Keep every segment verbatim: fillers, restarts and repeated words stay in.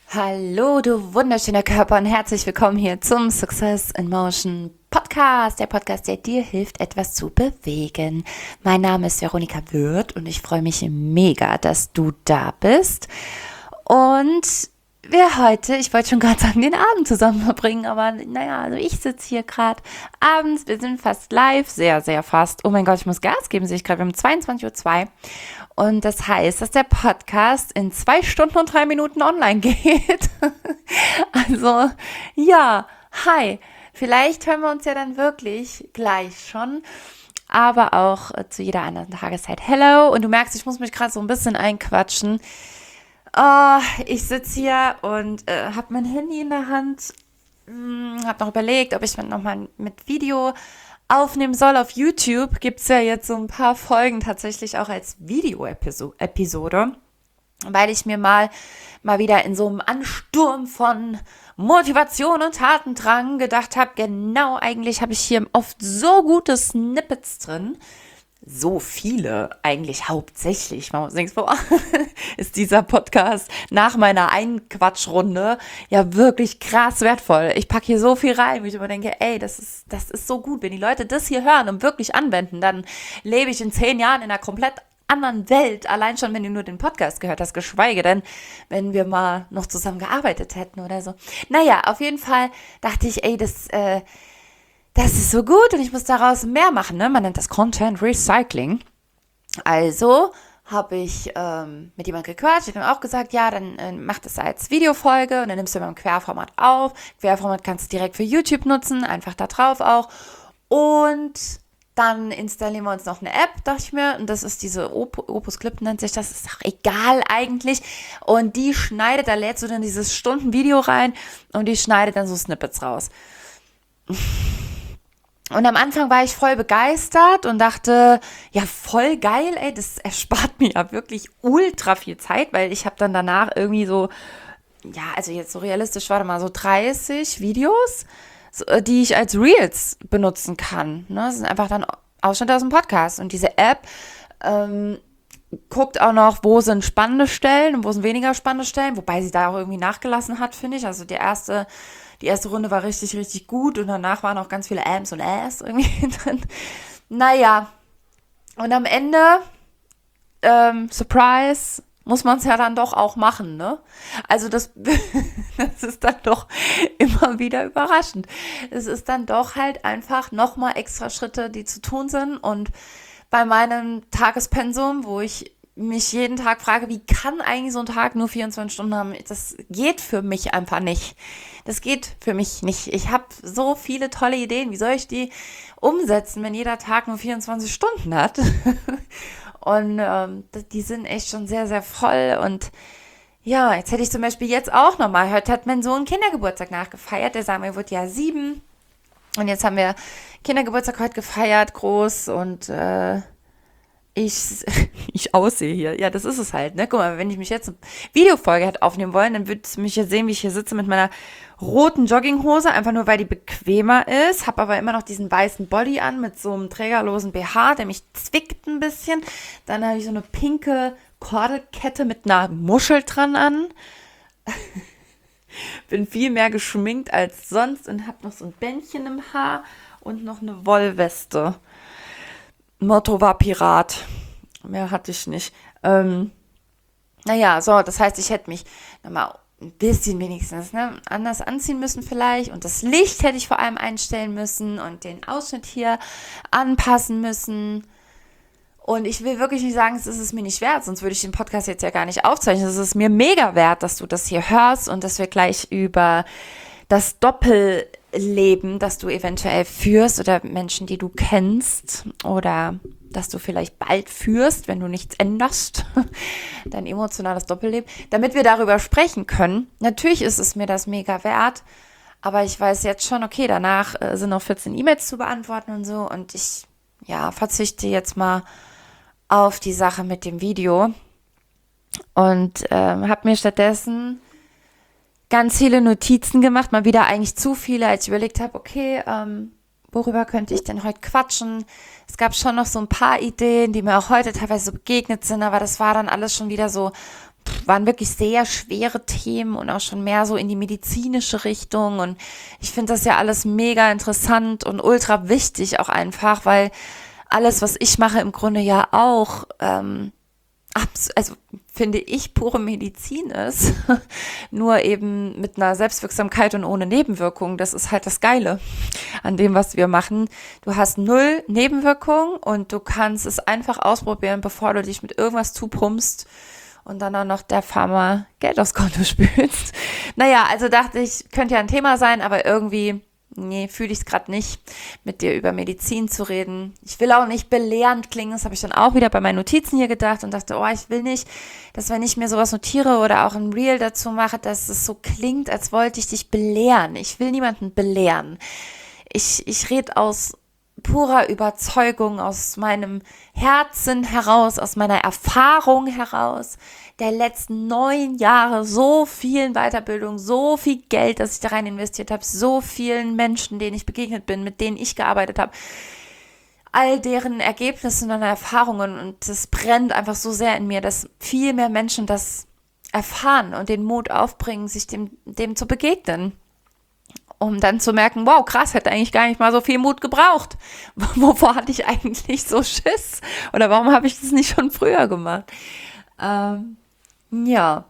Hallo, du wunderschöner Körper und herzlich willkommen hier zum Success in Motion Podcast, der Podcast, der dir hilft, etwas zu bewegen. Mein Name ist Veronika Würth und ich freue mich mega, dass du da bist. Und wir heute, ich wollte schon gerade sagen, den Abend zusammen verbringen, aber naja, also ich sitze hier gerade abends, wir sind fast live, sehr, sehr fast. Oh mein Gott, ich muss Gas geben, sehe ich gerade, wir haben zweiundzwanzig Uhr zwei. Und das heißt, dass der Podcast in zwei Stunden und drei Minuten online geht. Also, ja, hi. Vielleicht hören wir uns ja dann wirklich gleich schon. Aber auch äh, zu jeder anderen Tageszeit. Hello. Und du merkst, ich muss mich gerade so ein bisschen einquatschen. Oh, ich sitze hier und äh, habe mein Handy in der Hand. Hm, habe noch überlegt, ob ich nochmal mit Video aufnehmen soll. Auf YouTube gibt es ja jetzt so ein paar Folgen tatsächlich auch als Video-Episode, weil ich mir mal, mal wieder in so einem Ansturm von Motivation und Tatendrang gedacht habe, genau, eigentlich habe ich hier oft so gute Snippets drin, so viele, eigentlich hauptsächlich, man denkt, boah, ist dieser Podcast nach meiner Einquatschrunde ja wirklich krass wertvoll. Ich packe hier so viel rein, wo ich immer denke, ey, das ist, das ist so gut. Wenn die Leute das hier hören und wirklich anwenden, dann lebe ich in zehn Jahren in einer komplett anderen Welt, allein schon, wenn du nur den Podcast gehört hast, geschweige denn, wenn wir mal noch zusammen gearbeitet hätten oder so. Naja, auf jeden Fall dachte ich, ey, das, äh, das ist so gut und ich muss daraus mehr machen, ne? Man nennt das Content Recycling. Also habe ich ähm, mit jemandem gequatscht, ich habe auch gesagt, ja, dann äh, mach das als Videofolge und dann nimmst du immer im Querformat auf. Querformat kannst du direkt für YouTube nutzen, einfach da drauf auch. Und dann installieren wir uns noch eine App, dachte ich mir, und das ist diese Op- Opus Clip, nennt sich das, ist auch egal eigentlich. Und die schneidet, da lädst du dann dieses Stundenvideo rein und die schneidet dann so Snippets raus. Und am Anfang war ich voll begeistert und dachte, ja, voll geil, ey, das erspart mir ja wirklich ultra viel Zeit, weil ich habe dann danach irgendwie so, ja, also jetzt so realistisch, warte mal, so dreißig Videos, so, die ich als Reels benutzen kann. Ne? Das sind einfach dann Ausschnitte aus dem Podcast. Und diese App ähm, guckt auch noch, wo sind spannende Stellen und wo sind weniger spannende Stellen, wobei sie da auch irgendwie nachgelassen hat, finde ich. Also die erste Die erste Runde war richtig, richtig gut und danach waren auch ganz viele Ams und Äs irgendwie drin. Naja, und am Ende, ähm, Surprise, muss man es ja dann doch auch machen, ne? Also das, das ist dann doch immer wieder überraschend. Es ist dann doch halt einfach nochmal extra Schritte, die zu tun sind. Und bei meinem Tagespensum, wo ich mich jeden Tag frage, wie kann eigentlich so ein Tag nur vierundzwanzig Stunden haben? Das geht für mich einfach nicht. Das geht für mich nicht. Ich habe so viele tolle Ideen. Wie soll ich die umsetzen, wenn jeder Tag nur vierundzwanzig Stunden hat? Und ähm, die sind echt schon sehr, sehr voll. Und ja, jetzt hätte ich zum Beispiel jetzt auch nochmal, heute hat mein Sohn Kindergeburtstag nachgefeiert. Der Samuel wird ja sieben. Und jetzt haben wir Kindergeburtstag heute gefeiert, groß und äh, ich, ich aussehe hier. Ja, das ist es halt, ne? Guck mal, wenn ich mich jetzt eine Videofolge hätte aufnehmen wollen, dann würdest du mich jetzt sehen, wie ich hier sitze mit meiner roten Jogginghose, einfach nur, weil die bequemer ist, habe aber immer noch diesen weißen Body an mit so einem trägerlosen B H, der mich zwickt ein bisschen. Dann habe ich so eine pinke Kordelkette mit einer Muschel dran an. Bin viel mehr geschminkt als sonst und habe noch so ein Bändchen im Haar und noch eine Wollweste. Motto war Pirat. Mehr hatte ich nicht. Ähm, naja, so, das heißt, ich hätte mich nochmal ein bisschen wenigstens ne, anders anziehen müssen vielleicht. Und das Licht hätte ich vor allem einstellen müssen und den Ausschnitt hier anpassen müssen. Und ich will wirklich nicht sagen, es ist es mir nicht wert, sonst würde ich den Podcast jetzt ja gar nicht aufzeichnen. Es ist mir mega wert, dass du das hier hörst und dass wir gleich über das Doppelleben, das du eventuell führst oder Menschen, die du kennst oder dass du vielleicht bald führst, wenn du nichts änderst, dein emotionales Doppelleben, damit wir darüber sprechen können. Natürlich ist es mir das mega wert, aber ich weiß jetzt schon, okay, danach äh, sind noch vierzehn E-Mails zu beantworten und so und ich ja, verzichte jetzt mal auf die Sache mit dem Video und ähm, habe mir stattdessen ganz viele Notizen gemacht, mal wieder eigentlich zu viele, als ich überlegt habe, okay, ähm, worüber könnte ich denn heute quatschen? Es gab schon noch so ein paar Ideen, die mir auch heute teilweise so begegnet sind, aber das war dann alles schon wieder so waren wirklich sehr schwere Themen und auch schon mehr so in die medizinische Richtung. Und ich finde das ja alles mega interessant und ultra wichtig auch einfach, weil alles, was ich mache, im Grunde ja auch, ähm, abs- also finde ich, pure Medizin ist, nur eben mit einer Selbstwirksamkeit und ohne Nebenwirkungen. Das ist halt das Geile an dem, was wir machen. Du hast null Nebenwirkungen und du kannst es einfach ausprobieren, bevor du dich mit irgendwas zupumpst und dann auch noch der Pharma Geld aufs Konto spülst. Naja, also dachte ich, könnte ja ein Thema sein, aber irgendwie, nee, fühle ich es gerade nicht, mit dir über Medizin zu reden. Ich will auch nicht belehrend klingen, das habe ich dann auch wieder bei meinen Notizen hier gedacht und dachte, oh, ich will nicht, dass wenn ich mir sowas notiere oder auch ein Reel dazu mache, dass es so klingt, als wollte ich dich belehren. Ich will niemanden belehren. Ich, ich rede aus purer Überzeugung, aus meinem Herzen heraus, aus meiner Erfahrung heraus, der letzten neun Jahre, so vielen Weiterbildungen, so viel Geld, das ich da rein investiert habe, so vielen Menschen, denen ich begegnet bin, mit denen ich gearbeitet habe, all deren Ergebnisse und Erfahrungen, und das brennt einfach so sehr in mir, dass viel mehr Menschen das erfahren und den Mut aufbringen, sich dem, dem zu begegnen. Um dann zu merken, wow, krass, hätte eigentlich gar nicht mal so viel Mut gebraucht. Wovor hatte ich eigentlich so Schiss? Oder warum habe ich das nicht schon früher gemacht? Ähm, ja.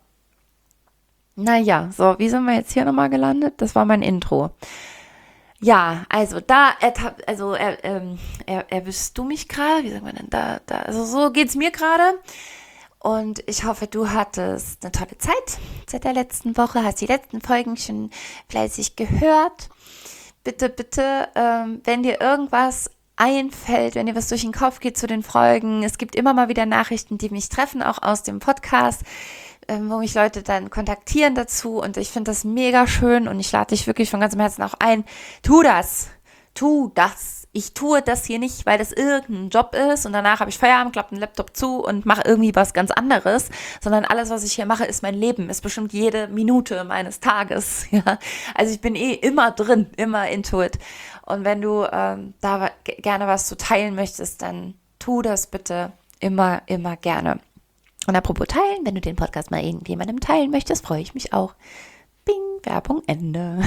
Naja, so, wie sind wir jetzt hier nochmal gelandet? Das war mein Intro. Ja, also da, ertapp- also er, ähm, er, erwischst du mich gerade? Wie sagen wir denn da, da? Also so geht's mir gerade. Und ich hoffe, du hattest eine tolle Zeit seit der letzten Woche, hast die letzten Folgen schon fleißig gehört. Bitte, bitte, ähm, wenn dir irgendwas einfällt, wenn dir was durch den Kopf geht zu den Folgen, es gibt immer mal wieder Nachrichten, die mich treffen, auch aus dem Podcast, ähm, wo mich Leute dann kontaktieren dazu, und ich finde das mega schön und ich lade dich wirklich von ganzem Herzen auch ein, tu das, tu das. Ich tue das hier nicht, weil das irgendein Job ist und danach habe ich Feierabend, klappe den Laptop zu und mache irgendwie was ganz anderes, sondern alles, was ich hier mache, ist mein Leben, ist bestimmt jede Minute meines Tages. Ja? Also ich bin eh immer drin, immer into it. Und wenn du ähm, da wa- g- gerne was zu teilen möchtest, dann tu das bitte immer, immer gerne. Und apropos teilen, wenn du den Podcast mal irgendjemandem teilen möchtest, freue ich mich auch. Bing, Werbung, Ende.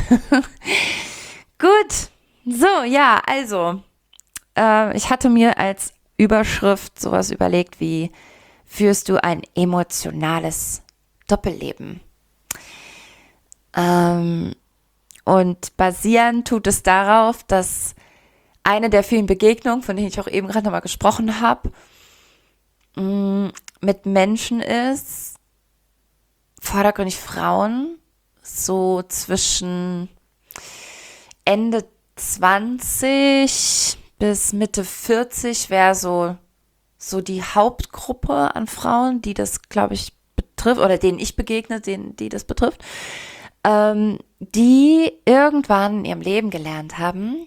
Gut. So, ja, also, äh, ich hatte mir als Überschrift sowas überlegt wie, führst du ein emotionales Doppelleben? Ähm, und basierend tut es darauf, dass eine der vielen Begegnungen, von denen ich auch eben gerade nochmal gesprochen habe, mh, mit Menschen ist, vordergründig Frauen, so zwischen Ende zwanzig bis Mitte vierzig wäre so, so die Hauptgruppe an Frauen, die das, glaube ich, betrifft, oder denen ich begegne, denen, die das betrifft, ähm, die irgendwann in ihrem Leben gelernt haben,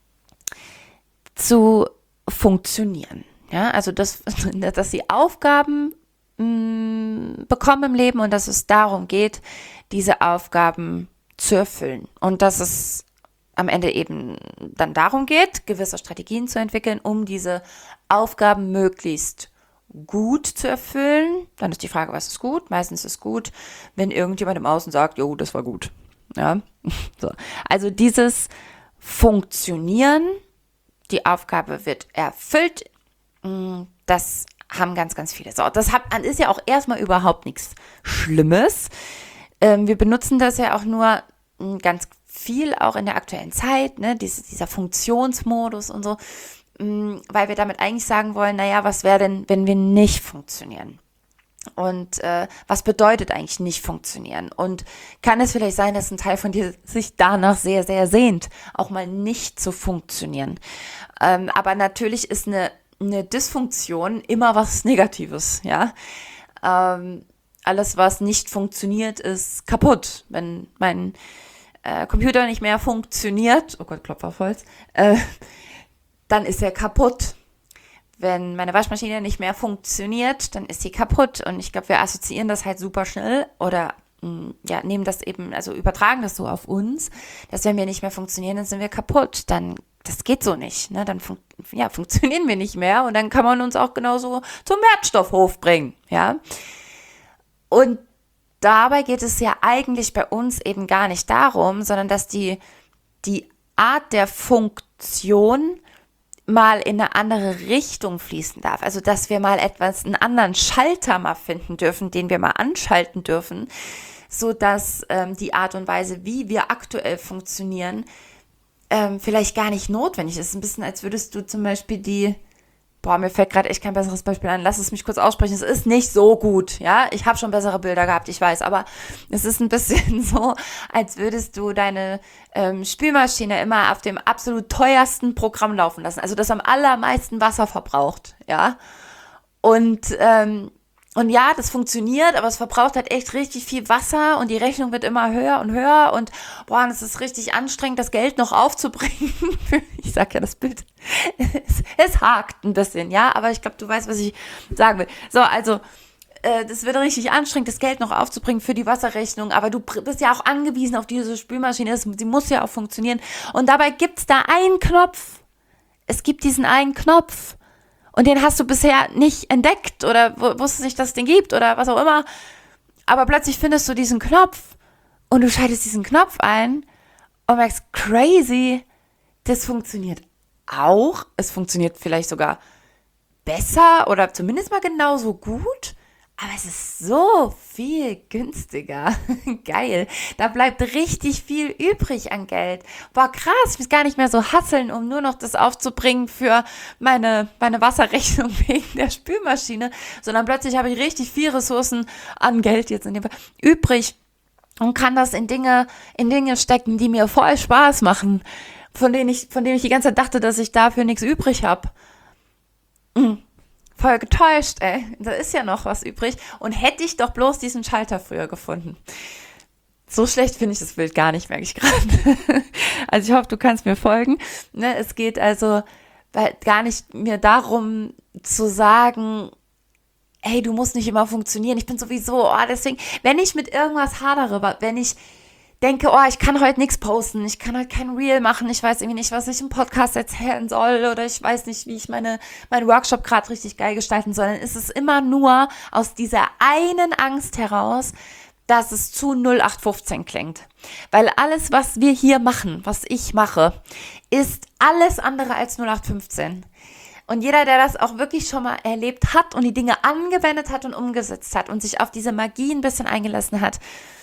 zu funktionieren. Ja, also das, dass sie Aufgaben mh, bekommen im Leben und dass es darum geht, diese Aufgaben zu erfüllen. Und dass es am Ende eben dann darum geht, gewisse Strategien zu entwickeln, um diese Aufgaben möglichst gut zu erfüllen. Dann ist die Frage, was ist gut? Meistens ist gut, wenn irgendjemand im Außen sagt, jo, das war gut. Ja, so. Also dieses Funktionieren, die Aufgabe wird erfüllt, das haben ganz, ganz viele. So, das hat, ist ja auch erstmal überhaupt nichts Schlimmes. Ähm, wir benutzen das ja auch nur ganz viel auch in der aktuellen Zeit, ne, diese, dieser Funktionsmodus und so, mh, weil wir damit eigentlich sagen wollen, naja, was wäre denn, wenn wir nicht funktionieren? Und äh, was bedeutet eigentlich nicht funktionieren? Und kann es vielleicht sein, dass ein Teil von dir sich danach sehr, sehr sehnt, auch mal nicht zu funktionieren? Ähm, aber natürlich ist eine, eine Dysfunktion immer was Negatives, ja. Ähm, alles, was nicht funktioniert, ist kaputt. Wenn mein äh, Computer nicht mehr funktioniert, oh Gott, Klopf auf Holz, äh, dann ist er kaputt. Wenn meine Waschmaschine nicht mehr funktioniert, dann ist sie kaputt. Und ich glaube, wir assoziieren das halt super schnell oder mh, ja, nehmen das eben, also übertragen das so auf uns, dass wenn wir nicht mehr funktionieren, dann sind wir kaputt. Dann, das geht so nicht. Ne? Dann fun- ja, funktionieren wir nicht mehr und dann kann man uns auch genauso zum Wertstoffhof bringen. Ja. Und dabei geht es ja eigentlich bei uns eben gar nicht darum, sondern dass die, die Art der Funktion mal in eine andere Richtung fließen darf. Also, dass wir mal etwas, einen anderen Schalter mal finden dürfen, den wir mal anschalten dürfen, so dass ähm, die Art und Weise, wie wir aktuell funktionieren, ähm, vielleicht gar nicht notwendig ist. Es ist ein bisschen, als würdest du zum Beispiel die, boah, mir fällt gerade echt kein besseres Beispiel an, lass es mich kurz aussprechen, es ist nicht so gut, ja, ich habe schon bessere Bilder gehabt, ich weiß, aber es ist ein bisschen so, als würdest du deine ähm, Spülmaschine immer auf dem absolut teuersten Programm laufen lassen, also das am allermeisten Wasser verbraucht, ja, und ähm, und ja, das funktioniert, aber es verbraucht halt echt richtig viel Wasser und die Rechnung wird immer höher und höher und boah, und es ist richtig anstrengend, das Geld noch aufzubringen. Ich sag ja das Bild. Es, es hakt ein bisschen, ja, aber ich glaube, du weißt, was ich sagen will. So, also, äh, das wird richtig anstrengend, das Geld noch aufzubringen für die Wasserrechnung, aber du bist ja auch angewiesen auf diese Spülmaschine, sie muss ja auch funktionieren. Und dabei gibt's da einen Knopf. Es gibt diesen einen Knopf. Und den hast du bisher nicht entdeckt oder wusstest nicht, dass es den gibt oder was auch immer. Aber plötzlich findest du diesen Knopf und du schaltest diesen Knopf ein und merkst, crazy, das funktioniert auch. Es funktioniert vielleicht sogar besser oder zumindest mal genauso gut. Aber es ist so viel günstiger. Geil. Da bleibt richtig viel übrig an Geld. Boah, krass. Ich muss gar nicht mehr so hasseln, um nur noch das aufzubringen für meine, meine Wasserrechnung wegen der Spülmaschine, sondern plötzlich habe ich richtig viel Ressourcen an Geld jetzt in dem Fall übrig und kann das in Dinge, in Dinge stecken, die mir voll Spaß machen, von denen ich, von denen ich die ganze Zeit dachte, dass ich dafür nichts übrig habe. Mhm. Voll getäuscht, ey. Da ist ja noch was übrig. Und hätte ich doch bloß diesen Schalter früher gefunden. So schlecht finde ich das Bild gar nicht, merke ich gerade. Also ich hoffe, du kannst mir folgen. Ne, es geht also gar nicht mir darum zu sagen, hey, du musst nicht immer funktionieren. Ich bin sowieso, oh, deswegen, wenn ich mit irgendwas hadere, wenn ich denke, oh, ich kann heute nichts posten, ich kann heute kein Reel machen, ich weiß irgendwie nicht, was ich im Podcast erzählen soll oder ich weiß nicht, wie ich meine meinen Workshop gerade richtig geil gestalten soll, dann ist es immer nur aus dieser einen Angst heraus, dass es zu null acht fünfzehn klingt. Weil alles, was wir hier machen, was ich mache, ist alles andere als null acht fünfzehn. Und jeder, der das auch wirklich schon mal erlebt hat und die Dinge angewendet hat und umgesetzt hat und sich auf diese Magie ein bisschen eingelassen hat,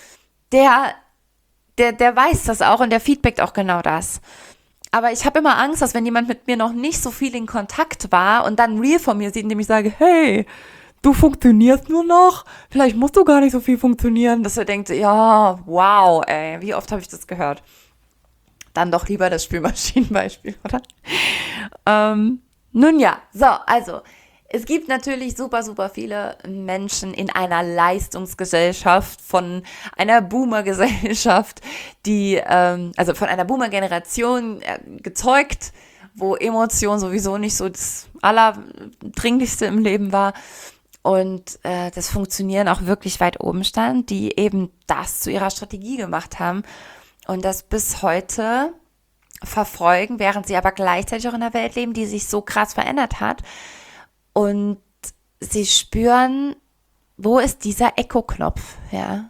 der Der, der weiß das auch und der feedbackt auch genau das. Aber ich habe immer Angst, dass wenn jemand mit mir noch nicht so viel in Kontakt war und dann ein Reel von mir sieht, in dem ich sage, hey, du funktionierst nur noch, vielleicht musst du gar nicht so viel funktionieren, dass er denkt, ja, wow, ey, wie oft habe ich das gehört? Dann doch lieber das Spülmaschinenbeispiel, oder? Ähm, nun ja, so, also, es gibt natürlich super, super viele Menschen in einer Leistungsgesellschaft, von einer Boomer-Gesellschaft, die, ähm, also von einer Boomer-Generation äh, gezeugt, wo Emotion sowieso nicht so das Allerdringlichste im Leben war und äh, das Funktionieren auch wirklich weit oben stand, die eben das zu ihrer Strategie gemacht haben und das bis heute verfolgen, während sie aber gleichzeitig auch in einer Welt leben, die sich so krass verändert hat. Und sie spüren, wo ist dieser Echo-Knopf, ja.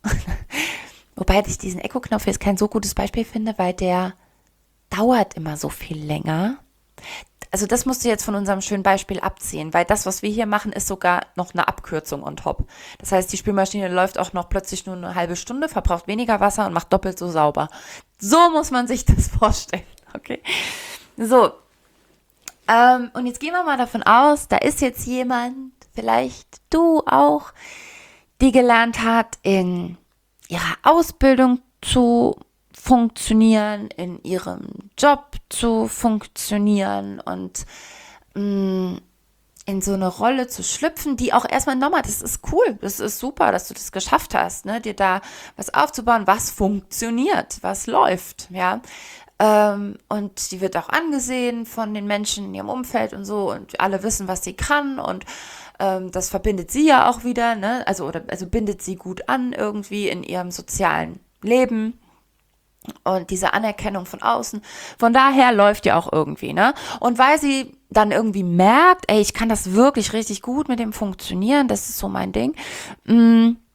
Wobei ich diesen Echo-Knopf jetzt kein so gutes Beispiel finde, weil der dauert immer so viel länger. Also das musst du jetzt von unserem schönen Beispiel abziehen, weil das, was wir hier machen, ist sogar noch eine Abkürzung on top. Das heißt, die Spülmaschine läuft auch noch plötzlich nur eine halbe Stunde, verbraucht weniger Wasser und macht doppelt so sauber. So muss man sich das vorstellen, okay? So. Ähm, und jetzt gehen wir mal davon aus, da ist jetzt jemand, vielleicht du auch, die gelernt hat, in ihrer Ausbildung zu funktionieren, in ihrem Job zu funktionieren und mh, in so eine Rolle zu schlüpfen, die auch erstmal normal, das ist cool, das ist super, dass du das geschafft hast, ne, dir da was aufzubauen, was funktioniert, was läuft, ja. Ähm, und die wird auch angesehen von den Menschen in ihrem Umfeld und so und alle wissen, was sie kann und ähm, das verbindet sie ja auch wieder, ne? Also, oder, also bindet sie gut an irgendwie in ihrem sozialen Leben und diese Anerkennung von außen. Von daher läuft ja auch irgendwie, ne? Und weil sie dann irgendwie merkt, ey, ich kann das wirklich richtig gut mit dem funktionieren, das ist so mein Ding, mh,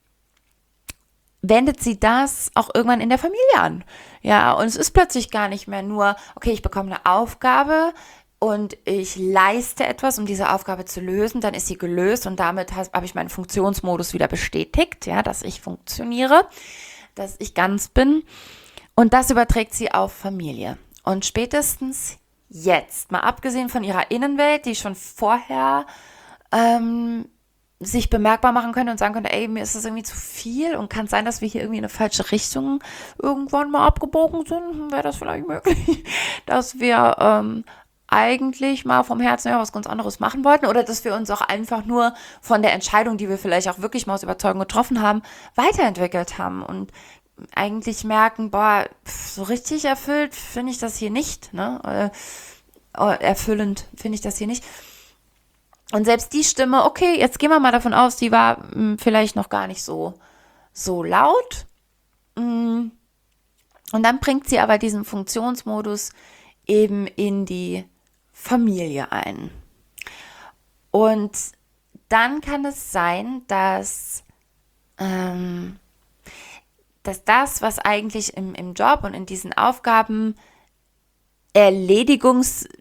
wendet sie das auch irgendwann in der Familie an. Ja, und es ist plötzlich gar nicht mehr nur, okay, ich bekomme eine Aufgabe und ich leiste etwas, um diese Aufgabe zu lösen, dann ist sie gelöst und damit habe ich meinen Funktionsmodus wieder bestätigt, ja, dass ich funktioniere, dass ich ganz bin, und das überträgt sie auf Familie. Und spätestens jetzt, mal abgesehen von ihrer Innenwelt, die schon vorher ähm, sich bemerkbar machen könnte und sagen könnte, ey, mir ist das irgendwie zu viel und kann sein, dass wir hier irgendwie in eine falsche Richtung irgendwann mal abgebogen sind, wäre das vielleicht möglich, dass wir ähm, eigentlich mal vom Herzen her was ganz anderes machen wollten oder dass wir uns auch einfach nur von der Entscheidung, die wir vielleicht auch wirklich mal aus Überzeugung getroffen haben, weiterentwickelt haben und eigentlich merken, boah, so richtig erfüllt finde ich das hier nicht, ne? Äh, erfüllend finde ich das hier nicht. Und selbst die Stimme, okay, jetzt gehen wir mal davon aus, die war mh, vielleicht noch gar nicht so, so laut. Mh. Und dann bringt sie aber diesen Funktionsmodus eben in die Familie ein. Und dann kann es sein, dass, ähm, dass das, was eigentlich im, im Job und in diesen Aufgaben Erledigungssektoren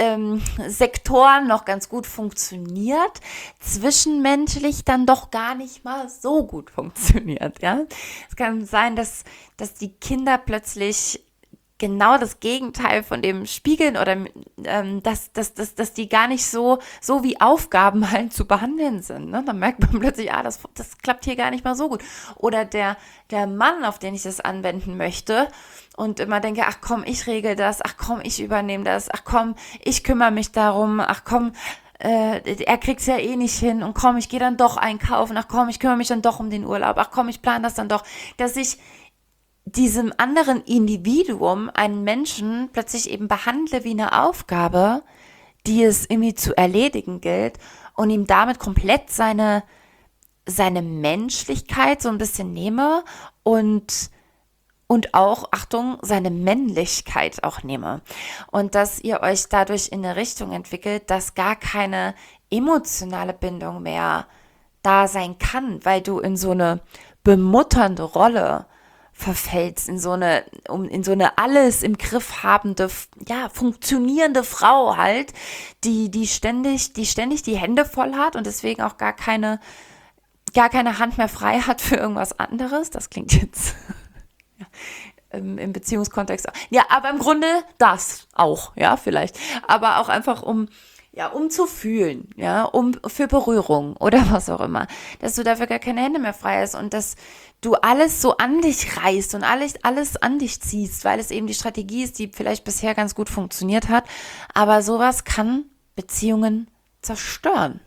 ähm, noch ganz gut funktioniert, zwischenmenschlich dann doch gar nicht mal so gut funktioniert. Ja? Es kann sein, dass, dass die Kinder plötzlich genau das Gegenteil von dem spiegeln oder ähm, dass, dass, dass, dass die gar nicht so, so wie Aufgaben halt zu behandeln sind. Ne? Dann merkt man plötzlich, ah, das, das klappt hier gar nicht mal so gut. Oder der, der Mann, auf den ich das anwenden möchte und immer denke, ach komm, ich regel das, ach komm, ich übernehme das, ach komm, ich kümmere mich darum, ach komm, äh, er kriegt's ja eh nicht hin und komm, ich gehe dann doch einkaufen, ach komm, ich kümmere mich dann doch um den Urlaub, ach komm, ich plane das dann doch, dass ich diesem anderen Individuum, einen Menschen, plötzlich eben behandle wie eine Aufgabe, die es irgendwie zu erledigen gilt und ihm damit komplett seine, seine Menschlichkeit so ein bisschen nehme und, und auch, Achtung, seine Männlichkeit auch nehme. Und dass ihr euch dadurch in eine Richtung entwickelt, dass gar keine emotionale Bindung mehr da sein kann, weil du in so eine bemutternde Rolle verfällst, in so eine, um, in so eine alles im Griff habende, ja, funktionierende Frau halt, die, die ständig, die ständig die Hände voll hat und deswegen auch gar keine, gar keine Hand mehr frei hat für irgendwas anderes. Das klingt jetzt ja, im, im Beziehungskontext. Ja, aber im Grunde das auch, ja, vielleicht. Aber auch einfach um, ja, um zu fühlen, ja, um für Berührung oder was auch immer, dass du dafür gar keine Hände mehr frei hast und dass du alles so an dich reißt und alles, alles an dich ziehst, weil es eben die Strategie ist, die vielleicht bisher ganz gut funktioniert hat, aber sowas kann Beziehungen zerstören.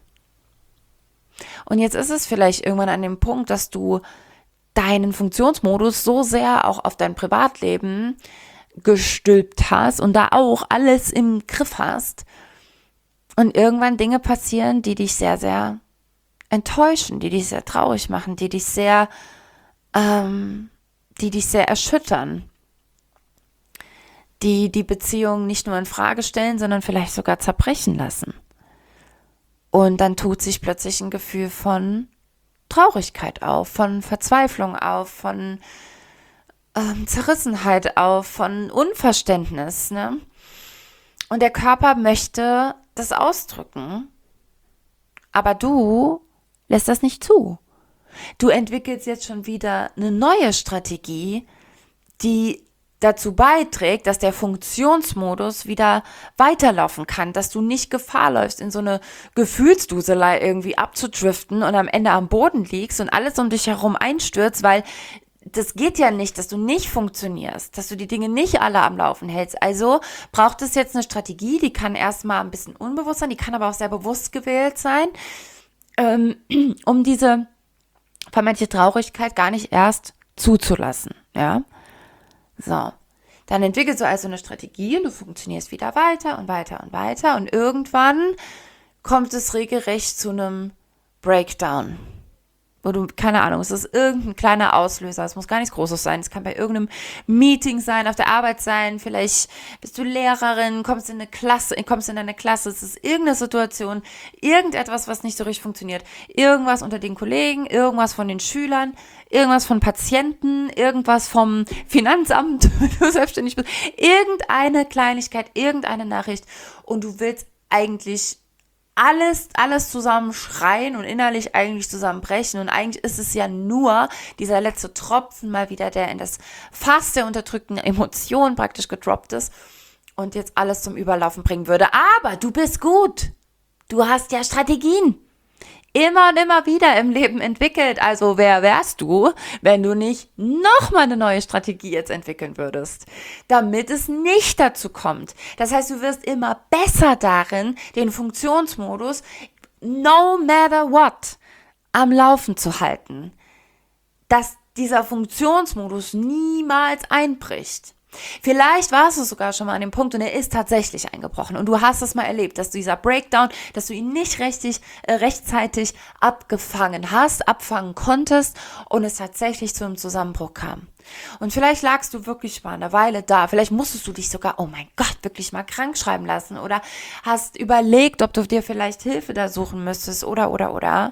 Und jetzt ist es vielleicht irgendwann an dem Punkt, dass du deinen Funktionsmodus so sehr auch auf dein Privatleben gestülpt hast und da auch alles im Griff hast, und irgendwann Dinge passieren, die dich sehr, sehr enttäuschen, die dich sehr traurig machen, die dich sehr, ähm, die dich sehr erschüttern, die die Beziehung nicht nur in Frage stellen, sondern vielleicht sogar zerbrechen lassen. Und dann tut sich plötzlich ein Gefühl von Traurigkeit auf, von Verzweiflung auf, von ähm, Zerrissenheit auf, von Unverständnis, ne? Und der Körper möchte das ausdrücken, aber du lässt das nicht zu. Du entwickelst jetzt schon wieder eine neue Strategie, die dazu beiträgt, dass der Funktionsmodus wieder weiterlaufen kann, dass du nicht Gefahr läufst, in so eine Gefühlsduselei irgendwie abzudriften und am Ende am Boden liegst und alles um dich herum einstürzt, weil das geht ja nicht, dass du nicht funktionierst, dass du die Dinge nicht alle am Laufen hältst. Also braucht es jetzt eine Strategie, die kann erstmal ein bisschen unbewusst sein, die kann aber auch sehr bewusst gewählt sein, ähm, um diese vermeintliche Traurigkeit gar nicht erst zuzulassen. Ja, so. Dann entwickelst du also eine Strategie und du funktionierst wieder weiter und weiter und weiter und irgendwann kommt es regelrecht zu einem Breakdown. wo du, keine Ahnung, es ist irgendein kleiner Auslöser, es muss gar nichts Großes sein, es kann bei irgendeinem Meeting sein, auf der Arbeit sein, vielleicht bist du Lehrerin, kommst in eine Klasse, kommst in eine Klasse, es ist irgendeine Situation, irgendetwas, was nicht so richtig funktioniert, irgendwas unter den Kollegen, irgendwas von den Schülern, irgendwas von Patienten, irgendwas vom Finanzamt, wenn du selbstständig bist, irgendeine Kleinigkeit, irgendeine Nachricht und du willst eigentlich alles, alles zusammen schreien und innerlich eigentlich zusammenbrechen. Und eigentlich ist es ja nur dieser letzte Tropfen mal wieder, der in das Fass der unterdrückten Emotionen praktisch gedroppt ist und jetzt alles zum Überlaufen bringen würde. Aber du bist gut. Du hast ja Strategien. Immer und immer wieder im Leben entwickelt. Also wer wärst du, wenn du nicht nochmal eine neue Strategie jetzt entwickeln würdest, damit es nicht dazu kommt. Das heißt, du wirst immer besser darin, den Funktionsmodus no matter what am Laufen zu halten. Dass dieser Funktionsmodus niemals einbricht. Vielleicht warst du sogar schon mal an dem Punkt und er ist tatsächlich eingebrochen und du hast es mal erlebt, dass dieser Breakdown, dass du ihn nicht richtig, äh, rechtzeitig abgefangen hast, abfangen konntest und es tatsächlich zu einem Zusammenbruch kam. Und vielleicht lagst du wirklich mal eine Weile da, vielleicht musstest du dich sogar, oh mein Gott, wirklich mal krank schreiben lassen oder hast überlegt, ob du dir vielleicht Hilfe da suchen müsstest oder, oder, oder.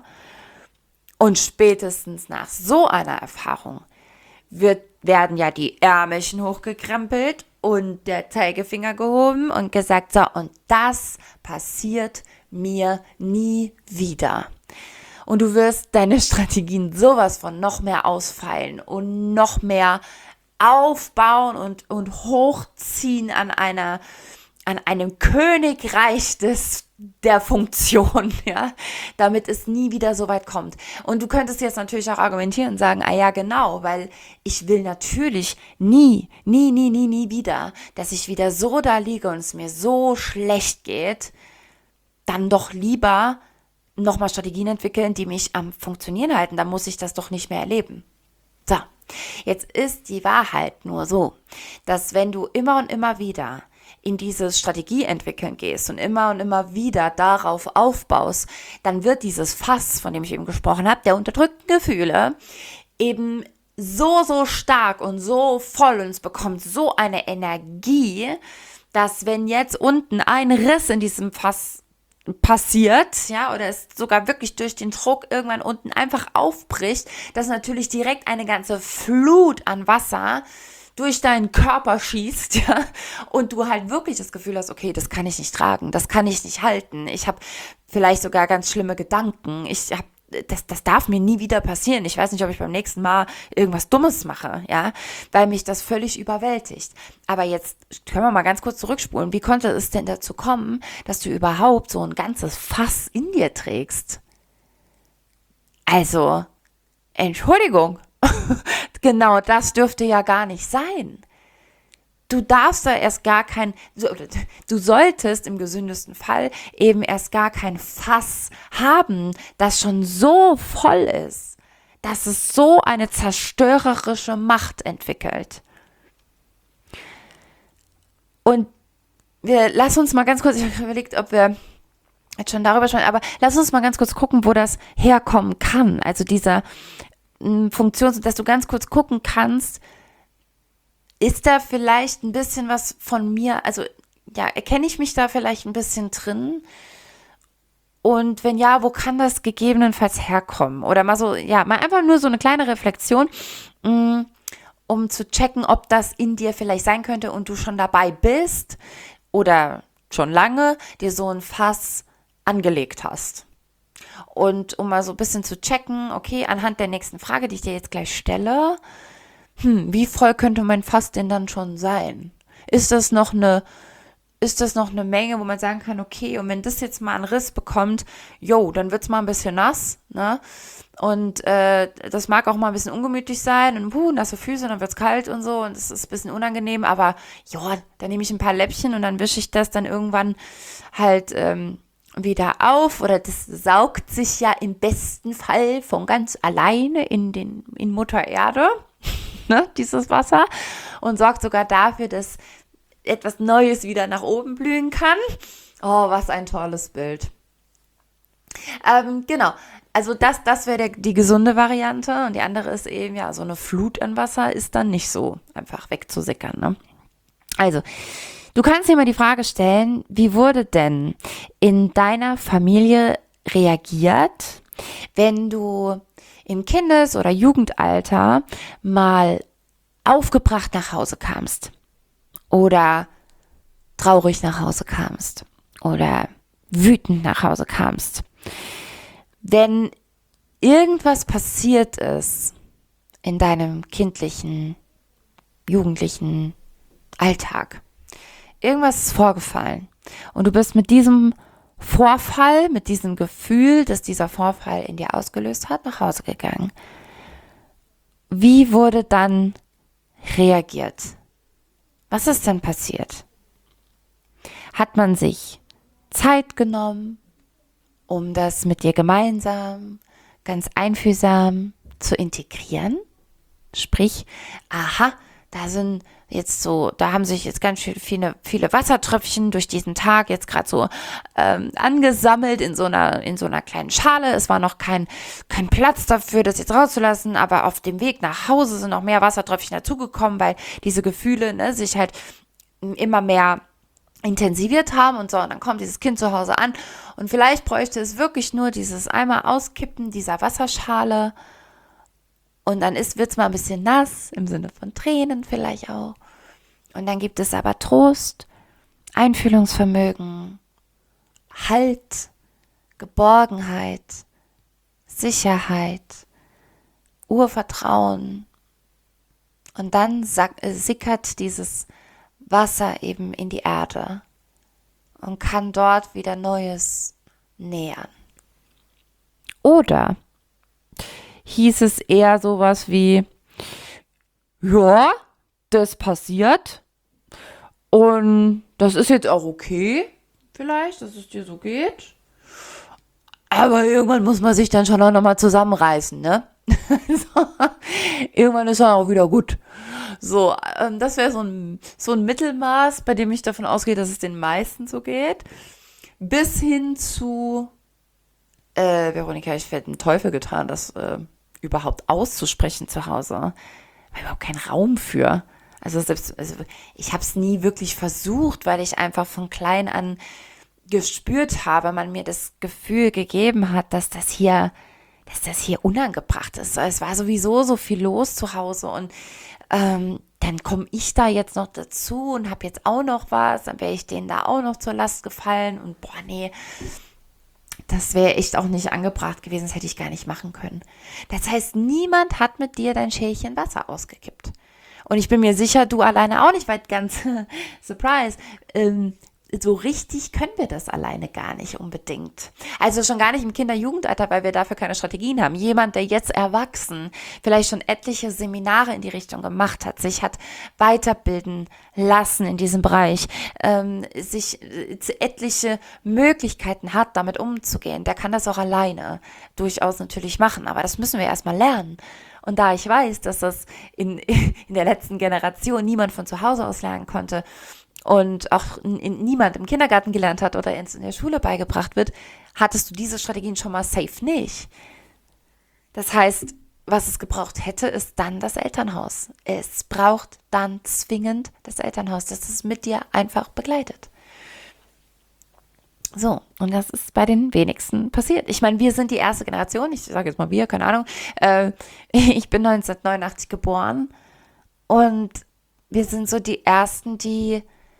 Und spätestens nach so einer Erfahrung wird, werden ja die Ärmelchen hochgekrempelt und der Zeigefinger gehoben und gesagt, so, und das passiert mir nie wieder. Und du wirst deine Strategien sowas von noch mehr ausfeilen und noch mehr aufbauen und, und hochziehen an einer, an einem Königreich des der Funktion, ja, damit es nie wieder so weit kommt. Und du könntest jetzt natürlich auch argumentieren und sagen, ah ja, genau, weil ich will natürlich nie, nie, nie, nie, nie wieder, dass ich wieder so da liege und es mir so schlecht geht, dann doch lieber nochmal Strategien entwickeln, die mich am Funktionieren halten, dann muss ich das doch nicht mehr erleben. So, jetzt ist die Wahrheit nur so, dass wenn du immer und immer wieder in dieses Strategie entwickeln gehst und immer und immer wieder darauf aufbaust, dann wird dieses Fass, von dem ich eben gesprochen habe, der unterdrückten Gefühle, eben so, so stark und so voll und es bekommt so eine Energie, dass wenn jetzt unten ein Riss in diesem Fass passiert, ja, oder es sogar wirklich durch den Druck irgendwann unten einfach aufbricht, dass natürlich direkt eine ganze Flut an Wasser durch deinen Körper schießt, ja, und du halt wirklich das Gefühl hast, okay, das kann ich nicht tragen, das kann ich nicht halten, ich habe vielleicht sogar ganz schlimme Gedanken, ich habe Das, das darf mir nie wieder passieren. Ich weiß nicht, ob ich beim nächsten Mal irgendwas Dummes mache, ja, weil mich das völlig überwältigt. Aber jetzt können wir mal ganz kurz zurückspulen. Wie konnte es denn dazu kommen, dass du überhaupt so ein ganzes Fass in dir trägst? Also, Entschuldigung, genau das dürfte ja gar nicht sein. Du darfst da erst gar kein, du solltest im gesündesten Fall eben erst gar kein Fass haben, das schon so voll ist, dass es so eine zerstörerische Macht entwickelt. Und wir, lass uns mal ganz kurz, ich habe überlegt, ob wir jetzt schon darüber sprechen, aber lass uns mal ganz kurz gucken, wo das herkommen kann. Also dieser Funktion, dass du ganz kurz gucken kannst, ist da vielleicht ein bisschen was von mir, also ja, erkenne ich mich da vielleicht ein bisschen drin? Und wenn ja, wo kann das gegebenenfalls herkommen? Oder mal so, ja, mal einfach nur so eine kleine Reflexion, um zu checken, ob das in dir vielleicht sein könnte und du schon dabei bist oder schon lange dir so ein Fass angelegt hast. Und um mal so ein bisschen zu checken, okay, anhand der nächsten Frage, die ich dir jetzt gleich stelle, hm, wie voll könnte mein Fass denn dann schon sein? Ist das noch eine, ist das noch eine Menge, wo man sagen kann, okay, und wenn das jetzt mal einen Riss bekommt, jo, dann wird's mal ein bisschen nass, ne? Und äh, das mag auch mal ein bisschen ungemütlich sein und puh, nasse Füße, dann wird's kalt und so und es ist ein bisschen unangenehm, aber ja, dann nehme ich ein paar Läppchen und dann wische ich das dann irgendwann halt ähm, wieder auf oder das saugt sich ja im besten Fall von ganz alleine in den in Mutter Erde. Ne, dieses Wasser und sorgt sogar dafür, dass etwas Neues wieder nach oben blühen kann. Oh, was ein tolles Bild. Ähm, genau. Also das, das wäre die gesunde Variante und die andere ist eben, ja, so eine Flut an Wasser ist dann nicht so einfach wegzusickern, ne? Also, du kannst dir mal die Frage stellen, wie wurde denn in deiner Familie reagiert, wenn du im Kindes- oder Jugendalter mal aufgebracht nach Hause kamst oder traurig nach Hause kamst oder wütend nach Hause kamst. Wenn irgendwas passiert ist in deinem kindlichen, jugendlichen Alltag, irgendwas ist vorgefallen und du bist mit diesem Vorfall, mit diesem Gefühl, das dieser Vorfall in dir ausgelöst hat, nach Hause gegangen. Wie wurde dann reagiert? Was ist denn passiert? Hat man sich Zeit genommen, um das mit dir gemeinsam, ganz einfühlsam zu integrieren? Sprich, aha, da sind jetzt so, da haben sich jetzt ganz viele, viele Wassertröpfchen durch diesen Tag jetzt gerade so ähm, angesammelt in so einer, in so einer kleinen Schale. Es war noch kein, kein Platz dafür, das jetzt rauszulassen, aber auf dem Weg nach Hause sind noch mehr Wassertröpfchen dazugekommen, weil diese Gefühle, ne, sich halt immer mehr intensiviert haben und so, und dann kommt dieses Kind zu Hause an und vielleicht bräuchte es wirklich nur dieses einmal Auskippen dieser Wasserschale und dann wird es mal ein bisschen nass, im Sinne von Tränen vielleicht auch. Und dann gibt es aber Trost, Einfühlungsvermögen, Halt, Geborgenheit, Sicherheit, Urvertrauen. Und dann sack, äh, sickert dieses Wasser eben in die Erde und kann dort wieder Neues nähern. Oder hieß es eher sowas wie, ja, das passiert und das ist jetzt auch okay, vielleicht, dass es dir so geht, aber irgendwann muss man sich dann schon auch nochmal zusammenreißen, ne? So, irgendwann ist dann auch wieder gut. So, ähm, das wäre so ein, so ein Mittelmaß, bei dem ich davon ausgehe, dass es den meisten so geht, bis hin zu Äh, Veronika, ich werde einen Teufel getan, das äh, überhaupt auszusprechen zu Hause. War überhaupt kein Raum für. Also selbst, also ich habe es nie wirklich versucht, weil ich einfach von klein an gespürt habe, man mir das Gefühl gegeben hat, dass das hier, dass das hier unangebracht ist. Es war sowieso so viel los zu Hause und ähm, dann komme ich da jetzt noch dazu und habe jetzt auch noch was, dann wäre ich denen da auch noch zur Last gefallen und boah, nee, das wäre echt auch nicht angebracht gewesen, das hätte ich gar nicht machen können. Das heißt, niemand hat mit dir dein Schälchen Wasser ausgekippt. Und ich bin mir sicher, du alleine auch nicht, weil ganz, surprise, ähm, so richtig können wir das alleine gar nicht unbedingt. Also schon gar nicht im Kinder-Jugendalter, weil wir dafür keine Strategien haben. Jemand, der jetzt erwachsen vielleicht schon etliche Seminare in die Richtung gemacht hat, sich hat weiterbilden lassen in diesem Bereich, ähm, sich äh, etliche Möglichkeiten hat, damit umzugehen, der kann das auch alleine durchaus natürlich machen. Aber das müssen wir erstmal lernen. Und da ich weiß, dass das in, in der letzten Generation niemand von zu Hause aus lernen konnte, und auch n- niemand im Kindergarten gelernt hat oder in der Schule beigebracht wird, hattest du diese Strategien schon mal safe nicht. Das heißt, was es gebraucht hätte, ist dann das Elternhaus. Es braucht dann zwingend das Elternhaus, das es mit dir einfach begleitet. So, und das ist bei den wenigsten passiert. Ich meine, wir sind die erste Generation, ich sage jetzt mal wir, keine Ahnung. Äh, ich bin neunzehnhundertneunundachtzig geboren und wir sind so die Ersten, die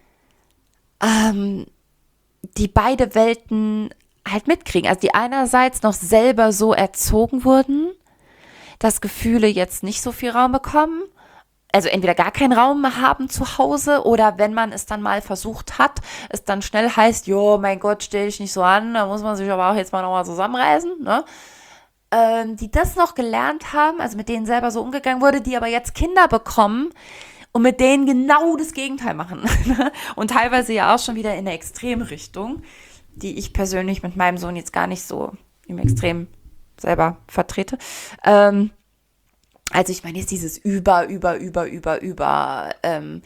ähm, die beide Welten halt mitkriegen. Also die einerseits noch selber so erzogen wurden, dass Gefühle jetzt nicht so viel Raum bekommen, also entweder gar keinen Raum haben zu Hause oder wenn man es dann mal versucht hat, es dann schnell heißt, jo, mein Gott, stell dich nicht so an, da muss man sich aber auch jetzt mal nochmal zusammenreißen, ne? Ähm, die das noch gelernt haben, also mit denen selber so umgegangen wurde, die aber jetzt Kinder bekommen, und mit denen genau das Gegenteil machen. Und teilweise ja auch schon wieder in eine Extremrichtung, die ich persönlich mit meinem Sohn jetzt gar nicht so im Extrem selber vertrete. Ähm, also ich meine jetzt dieses über, über, über, über, über ähm,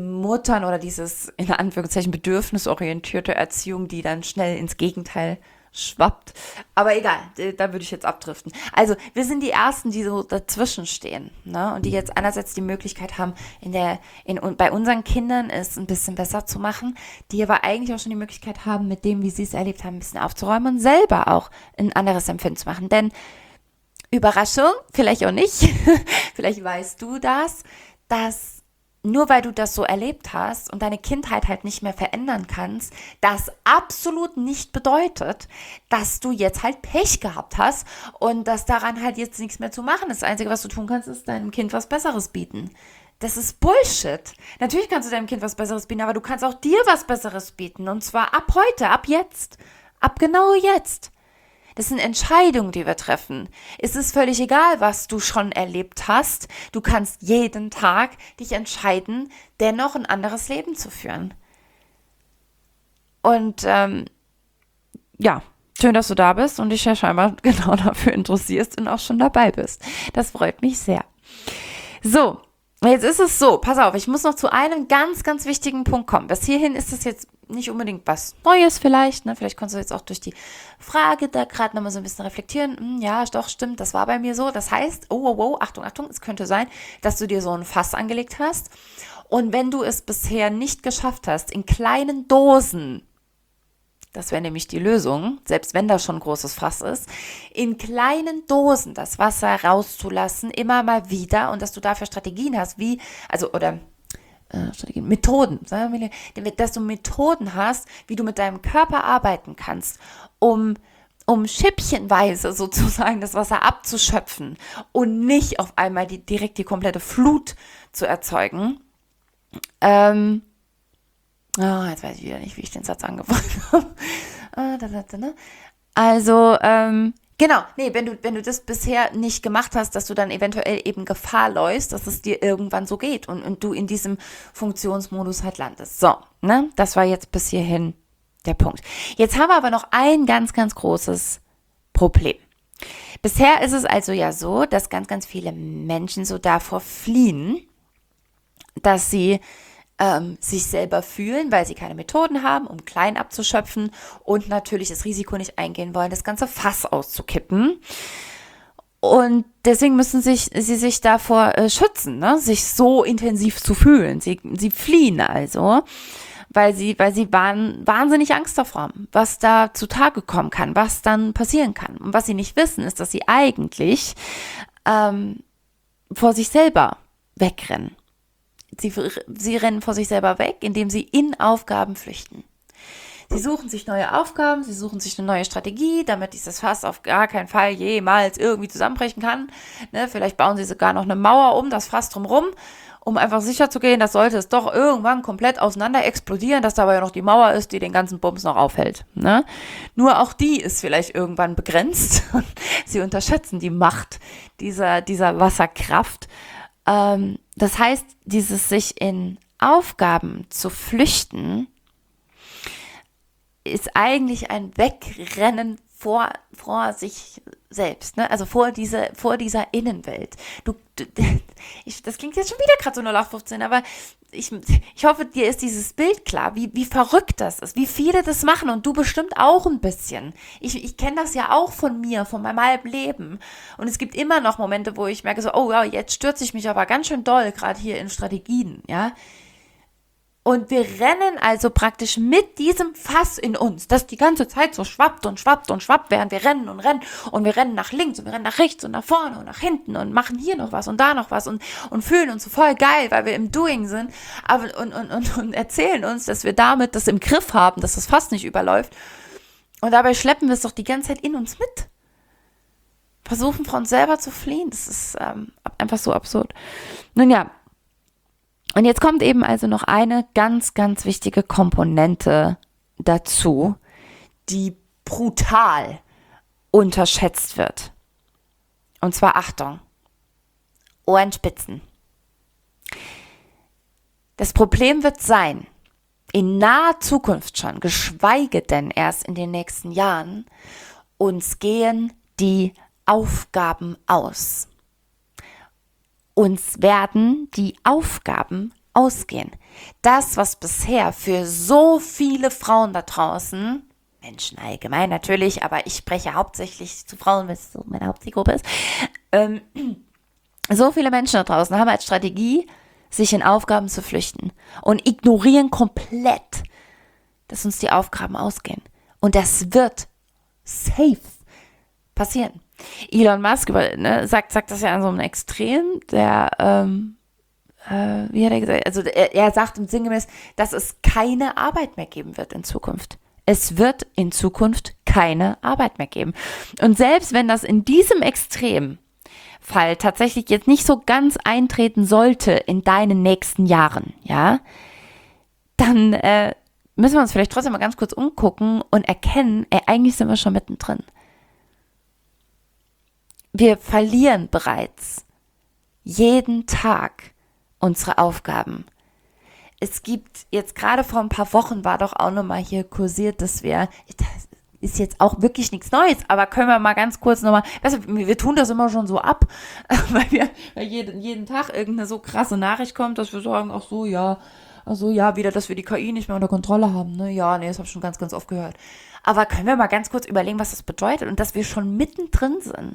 Bemuttern oder dieses in Anführungszeichen bedürfnisorientierte Erziehung, die dann schnell ins Gegenteil schwappt. Aber egal, da würde ich jetzt abdriften. Also wir sind die Ersten, die so dazwischen stehen, ne? Und die jetzt einerseits die Möglichkeit haben, in der, in, bei unseren Kindern es ein bisschen besser zu machen, die aber eigentlich auch schon die Möglichkeit haben, mit dem, wie sie es erlebt haben, ein bisschen aufzuräumen und selber auch ein anderes Empfinden zu machen. Denn Überraschung, vielleicht auch nicht, vielleicht weißt du das, dass nur weil du das so erlebt hast und deine Kindheit halt nicht mehr verändern kannst, das absolut nicht bedeutet, dass du jetzt halt Pech gehabt hast und dass daran halt jetzt nichts mehr zu machen ist. Das Einzige, was du tun kannst, ist deinem Kind was Besseres bieten. Das ist Bullshit. Natürlich kannst du deinem Kind was Besseres bieten, aber du kannst auch dir was Besseres bieten. Und zwar ab heute, ab jetzt. Ab genau jetzt. Das sind Entscheidungen, die wir treffen. Es ist völlig egal, was du schon erlebt hast. Du kannst jeden Tag dich entscheiden, dennoch ein anderes Leben zu führen. Und ähm, ja, schön, dass du da bist und dich ja scheinbar genau dafür interessierst und auch schon dabei bist. Das freut mich sehr. So, jetzt ist es so, pass auf, ich muss noch zu einem ganz, ganz wichtigen Punkt kommen. Bis hierhin ist es jetzt nicht unbedingt was Neues vielleicht, ne? Vielleicht konntest du jetzt auch durch die Frage da gerade nochmal so ein bisschen reflektieren. Hm, ja, doch, stimmt, das war bei mir so. Das heißt, oh, oh, oh, Achtung, Achtung, es könnte sein, dass du dir so ein Fass angelegt hast. Und wenn du es bisher nicht geschafft hast, in kleinen Dosen, das wäre nämlich die Lösung, selbst wenn da schon ein großes Fass ist, in kleinen Dosen das Wasser rauszulassen, immer mal wieder, und dass du dafür Strategien hast, wie, also, oder äh, Strategien, Methoden, sagen wir, dass du Methoden hast, wie du mit deinem Körper arbeiten kannst, um um schippchenweise sozusagen das Wasser abzuschöpfen und nicht auf einmal die, direkt die komplette Flut zu erzeugen. Ähm, Oh, jetzt weiß ich wieder nicht, wie ich den Satz angefangen habe. Also, ähm, genau, nee, wenn du, wenn du das bisher nicht gemacht hast, dass du dann eventuell eben Gefahr läufst, dass es dir irgendwann so geht und, und du in diesem Funktionsmodus halt landest. So, ne, das war jetzt bis hierhin der Punkt. Jetzt haben wir aber noch ein ganz, ganz großes Problem. Bisher ist es also ja so, dass ganz, ganz viele Menschen so davor fliehen, dass sie Ähm, sich selber fühlen, weil sie keine Methoden haben, um klein abzuschöpfen und natürlich das Risiko nicht eingehen wollen, das ganze Fass auszukippen. Und deswegen müssen sich, sie sich davor äh, schützen, ne? Sich so intensiv zu fühlen. Sie, sie fliehen also, weil sie, weil sie wahn, wahnsinnig Angst davor haben, was da zutage kommen kann, was dann passieren kann. Und was sie nicht wissen, ist, dass sie eigentlich ähm, vor sich selber wegrennen. Sie, sie rennen vor sich selber weg, indem sie in Aufgaben flüchten. Sie suchen sich neue Aufgaben, sie suchen sich eine neue Strategie, damit dieses Fass auf gar keinen Fall jemals irgendwie zusammenbrechen kann. Ne, vielleicht bauen sie sogar noch eine Mauer um das Fass drumherum, um einfach sicher zu gehen, dass sollte es doch irgendwann komplett auseinander explodieren, dass dabei ja noch die Mauer ist, die den ganzen Bums noch aufhält. Ne? Nur auch die ist vielleicht irgendwann begrenzt. Sie unterschätzen die Macht dieser, dieser Wasserkraft. Ähm, das heißt, dieses sich in Aufgaben zu flüchten, ist eigentlich ein Wegrennen vor, vor sich selbst, ne? Also vor diese, vor dieser Innenwelt. Du, du, ich, das klingt jetzt schon wieder gerade so null acht fünfzehn, aber ich, ich hoffe, dir ist dieses Bild klar, wie, wie verrückt das ist, wie viele das machen und du bestimmt auch ein bisschen. Ich, ich kenne das ja auch von mir, von meinem halben Leben. Und es gibt immer noch Momente, wo ich merke so, oh ja, jetzt stürze ich mich aber ganz schön doll, gerade hier in Strategien, ja. Und wir rennen also praktisch mit diesem Fass in uns, das die ganze Zeit so schwappt und schwappt und schwappt, während wir rennen und rennen und wir rennen nach links und wir rennen nach rechts und nach vorne und nach hinten und machen hier noch was und da noch was und, und fühlen uns so voll geil, weil wir im Doing sind, aber, und, und, und, und erzählen uns, dass wir damit das im Griff haben, dass das Fass nicht überläuft. Und dabei schleppen wir es doch die ganze Zeit in uns mit. Versuchen von uns selber zu fliehen, das ist ähm, einfach so absurd. Nun ja, und jetzt kommt eben also noch eine ganz, ganz wichtige Komponente dazu, die brutal unterschätzt wird. Und zwar Achtung, Ohrenspitzen. Das Problem wird sein, in naher Zukunft schon, geschweige denn erst in den nächsten Jahren, uns gehen die Aufgaben aus. Uns werden die Aufgaben ausgehen. Das, was bisher für so viele Frauen da draußen Menschen allgemein natürlich, aber ich spreche hauptsächlich zu Frauen, weil es so meine Hauptzielgruppe ist. Ähm, so viele Menschen da draußen haben als Strategie, sich in Aufgaben zu flüchten und ignorieren komplett, dass uns die Aufgaben ausgehen. Und das wird safe passieren. Elon Musk ne, sagt, sagt das ja an so einem Extrem, der, ähm, äh, wie hat er gesagt, also er, er sagt im Sinngemäß, dass es keine Arbeit mehr geben wird in Zukunft. Es wird in Zukunft keine Arbeit mehr geben. Und selbst wenn das in diesem Extremfall tatsächlich jetzt nicht so ganz eintreten sollte in deinen nächsten Jahren, ja, dann äh, müssen wir uns vielleicht trotzdem mal ganz kurz umgucken und erkennen, ey, eigentlich sind wir schon mittendrin. Wir verlieren bereits jeden Tag unsere Aufgaben. Es gibt jetzt gerade vor ein paar Wochen war doch auch nochmal hier kursiert, dass wir, das ist jetzt auch wirklich nichts Neues, aber können wir mal ganz kurz nochmal, weißt du, wir tun das immer schon so ab, weil wir weil jeden, jeden Tag irgendeine so krasse Nachricht kommt, dass wir sagen, ach so, ja, ach so, ja, wieder, dass wir die K I nicht mehr unter Kontrolle haben, ne, ja, nee, das habe ich schon ganz, ganz oft gehört. Aber können wir mal ganz kurz überlegen, was das bedeutet und dass wir schon mittendrin sind.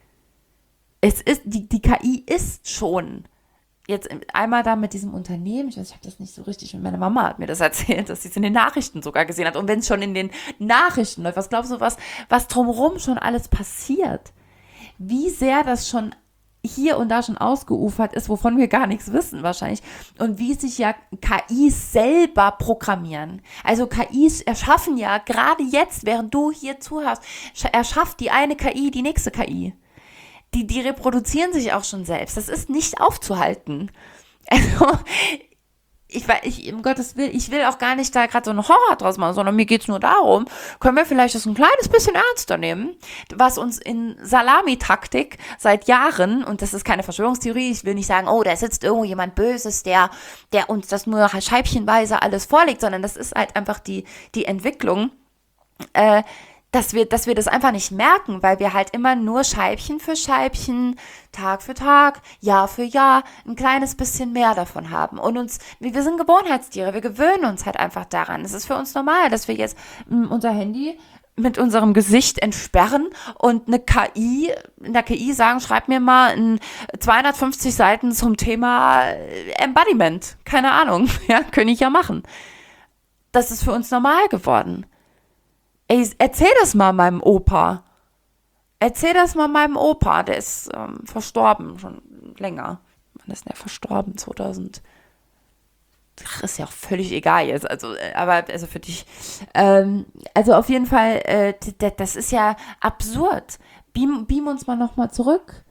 Es ist, die, die K I ist schon jetzt einmal da mit diesem Unternehmen, ich weiß, ich habe das nicht so richtig, meine Mama hat mir das erzählt, dass sie es in den Nachrichten sogar gesehen hat. Und wenn es schon in den Nachrichten läuft, was glaubst du, was, was drumherum schon alles passiert? Wie sehr das schon hier und da schon ausgeufert ist, wovon wir gar nichts wissen wahrscheinlich. Und wie sich ja K Is selber programmieren. Also K Is erschaffen ja gerade jetzt, während du hier zuhörst, erschafft die eine K I die nächste K I. Die, die reproduzieren sich auch schon selbst. Das ist nicht aufzuhalten. Also, ich, ich, um Gottes Willen, ich will auch gar nicht da gerade so einen Horror draus machen, sondern mir geht es nur darum, können wir vielleicht das ein kleines bisschen ernster nehmen, was uns in Salamitaktik seit Jahren, und das ist keine Verschwörungstheorie, ich will nicht sagen, oh, da sitzt irgendwo jemand Böses, der, der uns das nur scheibchenweise alles vorlegt, sondern das ist halt einfach die, die Entwicklung, äh, dass wir, dass wir das einfach nicht merken, weil wir halt immer nur Scheibchen für Scheibchen, Tag für Tag, Jahr für Jahr ein kleines bisschen mehr davon haben. Und uns, wir sind Gewohnheitstiere, wir gewöhnen uns halt einfach daran. Es ist für uns normal, dass wir jetzt mh, unser Handy mit unserem Gesicht entsperren und eine K I, in der K I sagen, schreib mir mal ein zweihundertfünfzig Seiten zum Thema Embodiment. Keine Ahnung, ja, könnte ich ja machen. Das ist für uns normal geworden. Ey, erzähl das mal meinem Opa. Erzähl das mal meinem Opa, der ist ähm, verstorben, schon länger. Wann ist denn der verstorben? zweitausend. Ach, ist ja auch völlig egal jetzt, also, äh, aber also für dich. Ähm, also auf jeden Fall, äh, d- d- das ist ja absurd. Beam, beam uns mal nochmal zurück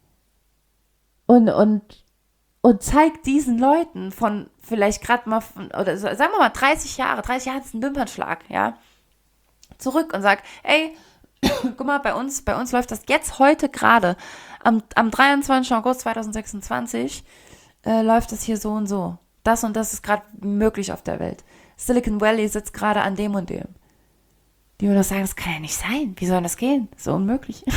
und, und, und zeig diesen Leuten von vielleicht gerade mal, von, oder so, sagen wir mal dreißig Jahre, dreißig Jahre ist ein Wimpernschlag, ja, zurück und sag, ey, guck mal, bei uns, bei uns läuft das jetzt heute gerade, am, am dreiundzwanzigsten August zweitausendsechsundzwanzig äh, läuft das hier so und so. Das und das ist gerade möglich auf der Welt. Silicon Valley sitzt gerade an dem und dem. Die würden doch sagen, das kann ja nicht sein. Wie soll das gehen? So unmöglich.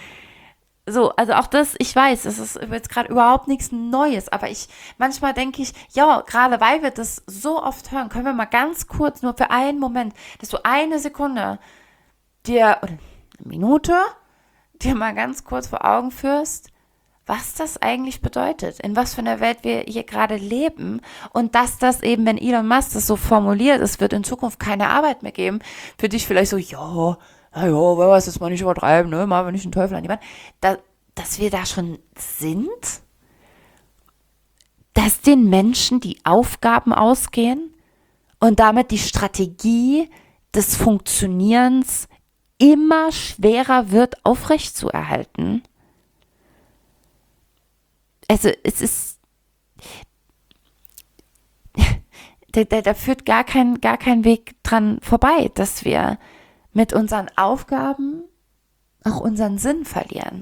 So, also auch das, ich weiß, es ist jetzt gerade überhaupt nichts Neues, aber ich, manchmal denke ich, ja, gerade weil wir das so oft hören, können wir mal ganz kurz, nur für einen Moment, dass du eine Sekunde dir, oder eine Minute, dir mal ganz kurz vor Augen führst, was das eigentlich bedeutet, in was für einer Welt wir hier gerade leben und dass das eben, wenn Elon Musk das so formuliert, es wird in Zukunft keine Arbeit mehr geben, für dich vielleicht so, ja, ja, ja, wer weiß, das mal nicht übertreiben, ne, machen wir nicht den Teufel an die Wand, da, dass wir da schon sind, dass den Menschen die Aufgaben ausgehen und damit die Strategie des Funktionierens immer schwerer wird, aufrechtzuerhalten. Also es ist, da, da, da führt gar kein, gar kein Weg dran vorbei, dass wir mit unseren Aufgaben auch unseren Sinn verlieren.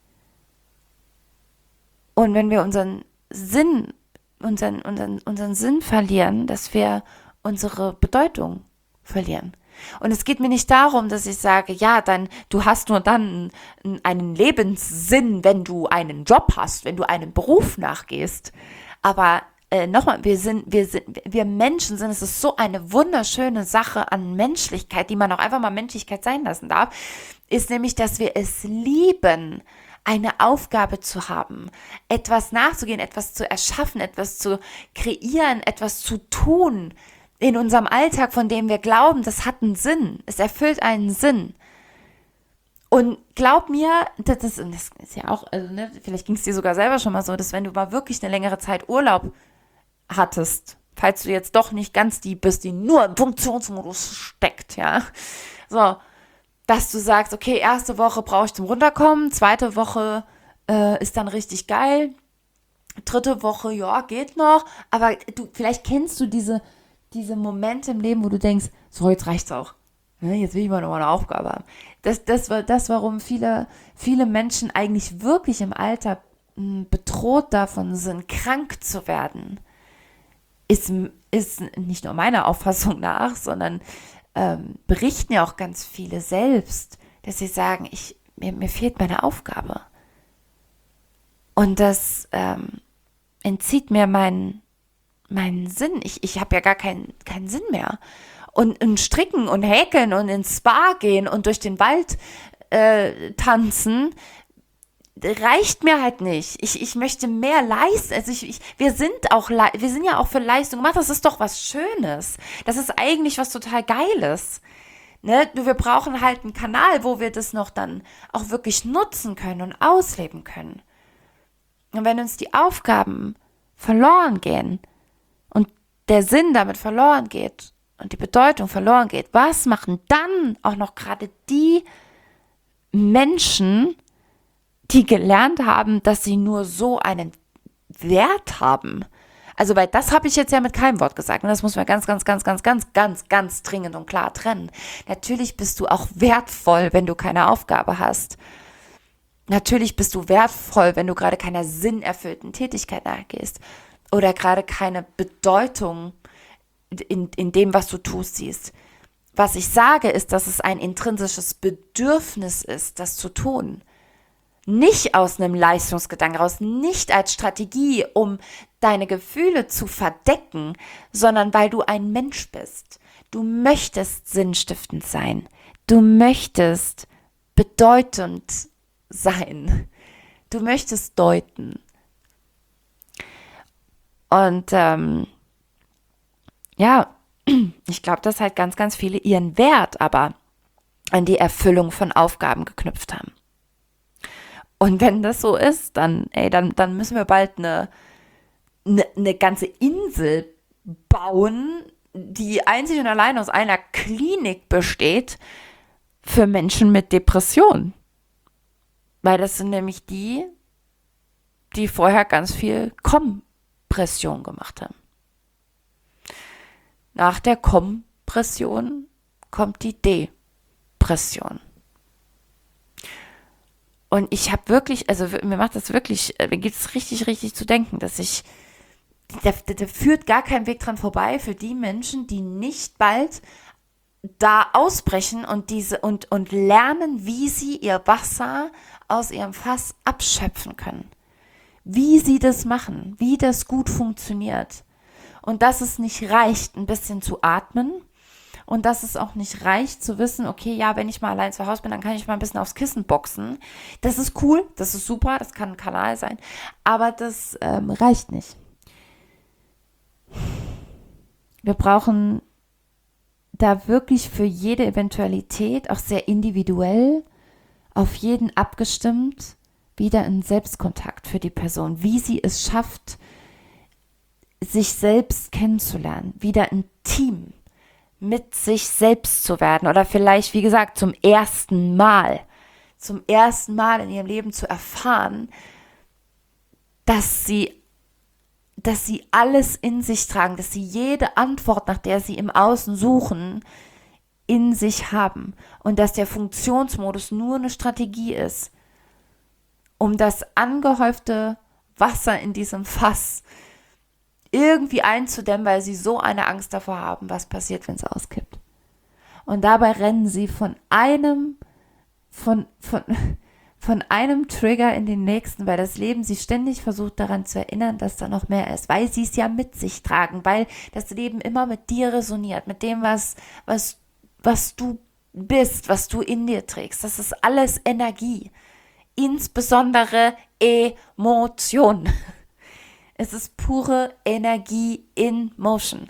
Und wenn wir unseren Sinn, unseren, unseren, unseren Sinn verlieren, dass wir unsere Bedeutung verlieren. Und es geht mir nicht darum, dass ich sage, ja, dann, du hast nur dann einen Lebenssinn, wenn du einen Job hast, wenn du einem Beruf nachgehst. Aber äh, nochmal, wir sind, wir sind, wir Menschen sind, es ist so eine wunderschöne Sache an Menschlichkeit, die man auch einfach mal Menschlichkeit sein lassen darf, ist nämlich, dass wir es lieben, eine Aufgabe zu haben, etwas nachzugehen, etwas zu erschaffen, etwas zu kreieren, etwas zu tun in unserem Alltag, von dem wir glauben, das hat einen Sinn, es erfüllt einen Sinn. Und glaub mir, das ist, das ist ja auch, also ne, vielleicht ging es dir sogar selber schon mal so, dass wenn du mal wirklich eine längere Zeit Urlaub hattest, falls du jetzt doch nicht ganz die bist, die nur im Funktionsmodus steckt, ja, so, dass du sagst, okay, erste Woche brauche ich zum Runterkommen, zweite Woche äh, ist dann richtig geil, dritte Woche, ja, geht noch, aber du, vielleicht kennst du diese, diese Momente im Leben, wo du denkst, so, jetzt reicht's auch. Jetzt will ich mal noch mal eine Aufgabe haben. Das, das war das, warum viele, viele Menschen eigentlich wirklich im Alter m, bedroht davon sind, krank zu werden, ist, ist nicht nur meiner Auffassung nach, sondern ähm, berichten ja auch ganz viele selbst, dass sie sagen, ich, mir, mir fehlt meine Aufgabe. Und das ähm, entzieht mir meinen, meinen Sinn. Ich, ich habe ja gar keinen, keinen Sinn mehr. Und, und stricken und häkeln und ins Spa gehen und durch den Wald äh, tanzen, reicht mir halt nicht. Ich, ich möchte mehr leisten. Also ich, ich, wir sind auch, wir sind ja auch für Leistung gemacht. Das ist doch was Schönes. Das ist eigentlich was total Geiles. Ne? Wir brauchen halt einen Kanal, wo wir das noch dann auch wirklich nutzen können und ausleben können. Und wenn uns die Aufgaben verloren gehen und der Sinn damit verloren geht, und die Bedeutung verloren geht, was machen dann auch noch gerade die Menschen, die gelernt haben, dass sie nur so einen Wert haben? Also, weil das habe ich jetzt ja mit keinem Wort gesagt. Und das muss man ganz, ganz, ganz, ganz, ganz, ganz, ganz dringend und klar trennen. Natürlich bist du auch wertvoll, wenn du keine Aufgabe hast. Natürlich bist du wertvoll, wenn du gerade keiner sinnerfüllten Tätigkeit nachgehst oder gerade keine Bedeutung In, in dem, was du tust, siehst. Was ich sage, ist, dass es ein intrinsisches Bedürfnis ist, das zu tun. Nicht aus einem Leistungsgedanken raus, nicht als Strategie, um deine Gefühle zu verdecken, sondern weil du ein Mensch bist. Du möchtest sinnstiftend sein. Du möchtest bedeutend sein. Du möchtest deuten. Und ähm, ja, ich glaube, dass halt ganz, ganz viele ihren Wert aber an die Erfüllung von Aufgaben geknüpft haben. Und wenn das so ist, dann, ey, dann, dann müssen wir bald eine, eine, eine ganze Insel bauen, die einzig und allein aus einer Klinik besteht für Menschen mit Depressionen. Weil das sind nämlich die, die vorher ganz viel Kompression gemacht haben. Nach der Kompression kommt die Depression. Und ich habe wirklich, also mir macht das wirklich, mir gibt es richtig, richtig zu denken, dass ich, da, da führt gar kein Weg dran vorbei für die Menschen, die nicht bald da ausbrechen und diese und, und lernen, wie sie ihr Wasser aus ihrem Fass abschöpfen können. Wie sie das machen, wie das gut funktioniert. Und dass es nicht reicht, ein bisschen zu atmen und dass es auch nicht reicht zu wissen, okay, ja, wenn ich mal allein zu Hause bin, dann kann ich mal ein bisschen aufs Kissen boxen. Das ist cool, das ist super, das kann ein Kanal sein, aber das ähm, reicht nicht. Wir brauchen da wirklich für jede Eventualität, auch sehr individuell, auf jeden abgestimmt, wieder einen Selbstkontakt für die Person, wie sie es schafft, sich selbst kennenzulernen, wieder ein Team mit sich selbst zu werden oder vielleicht, wie gesagt, zum ersten Mal, zum ersten Mal in ihrem Leben zu erfahren, dass sie, dass sie alles in sich tragen, dass sie jede Antwort, nach der sie im Außen suchen, in sich haben und dass der Funktionsmodus nur eine Strategie ist, um das angehäufte Wasser in diesem Fass irgendwie einzudämmen, weil sie so eine Angst davor haben, was passiert, wenn es auskippt. Und dabei rennen sie von einem, von, von, von einem Trigger in den nächsten, weil das Leben sie ständig versucht daran zu erinnern, dass da noch mehr ist, weil sie es ja mit sich tragen, weil das Leben immer mit dir resoniert, mit dem, was, was, was du bist, was du in dir trägst. Das ist alles Energie, insbesondere Emotion. Es ist pure Energie in Motion.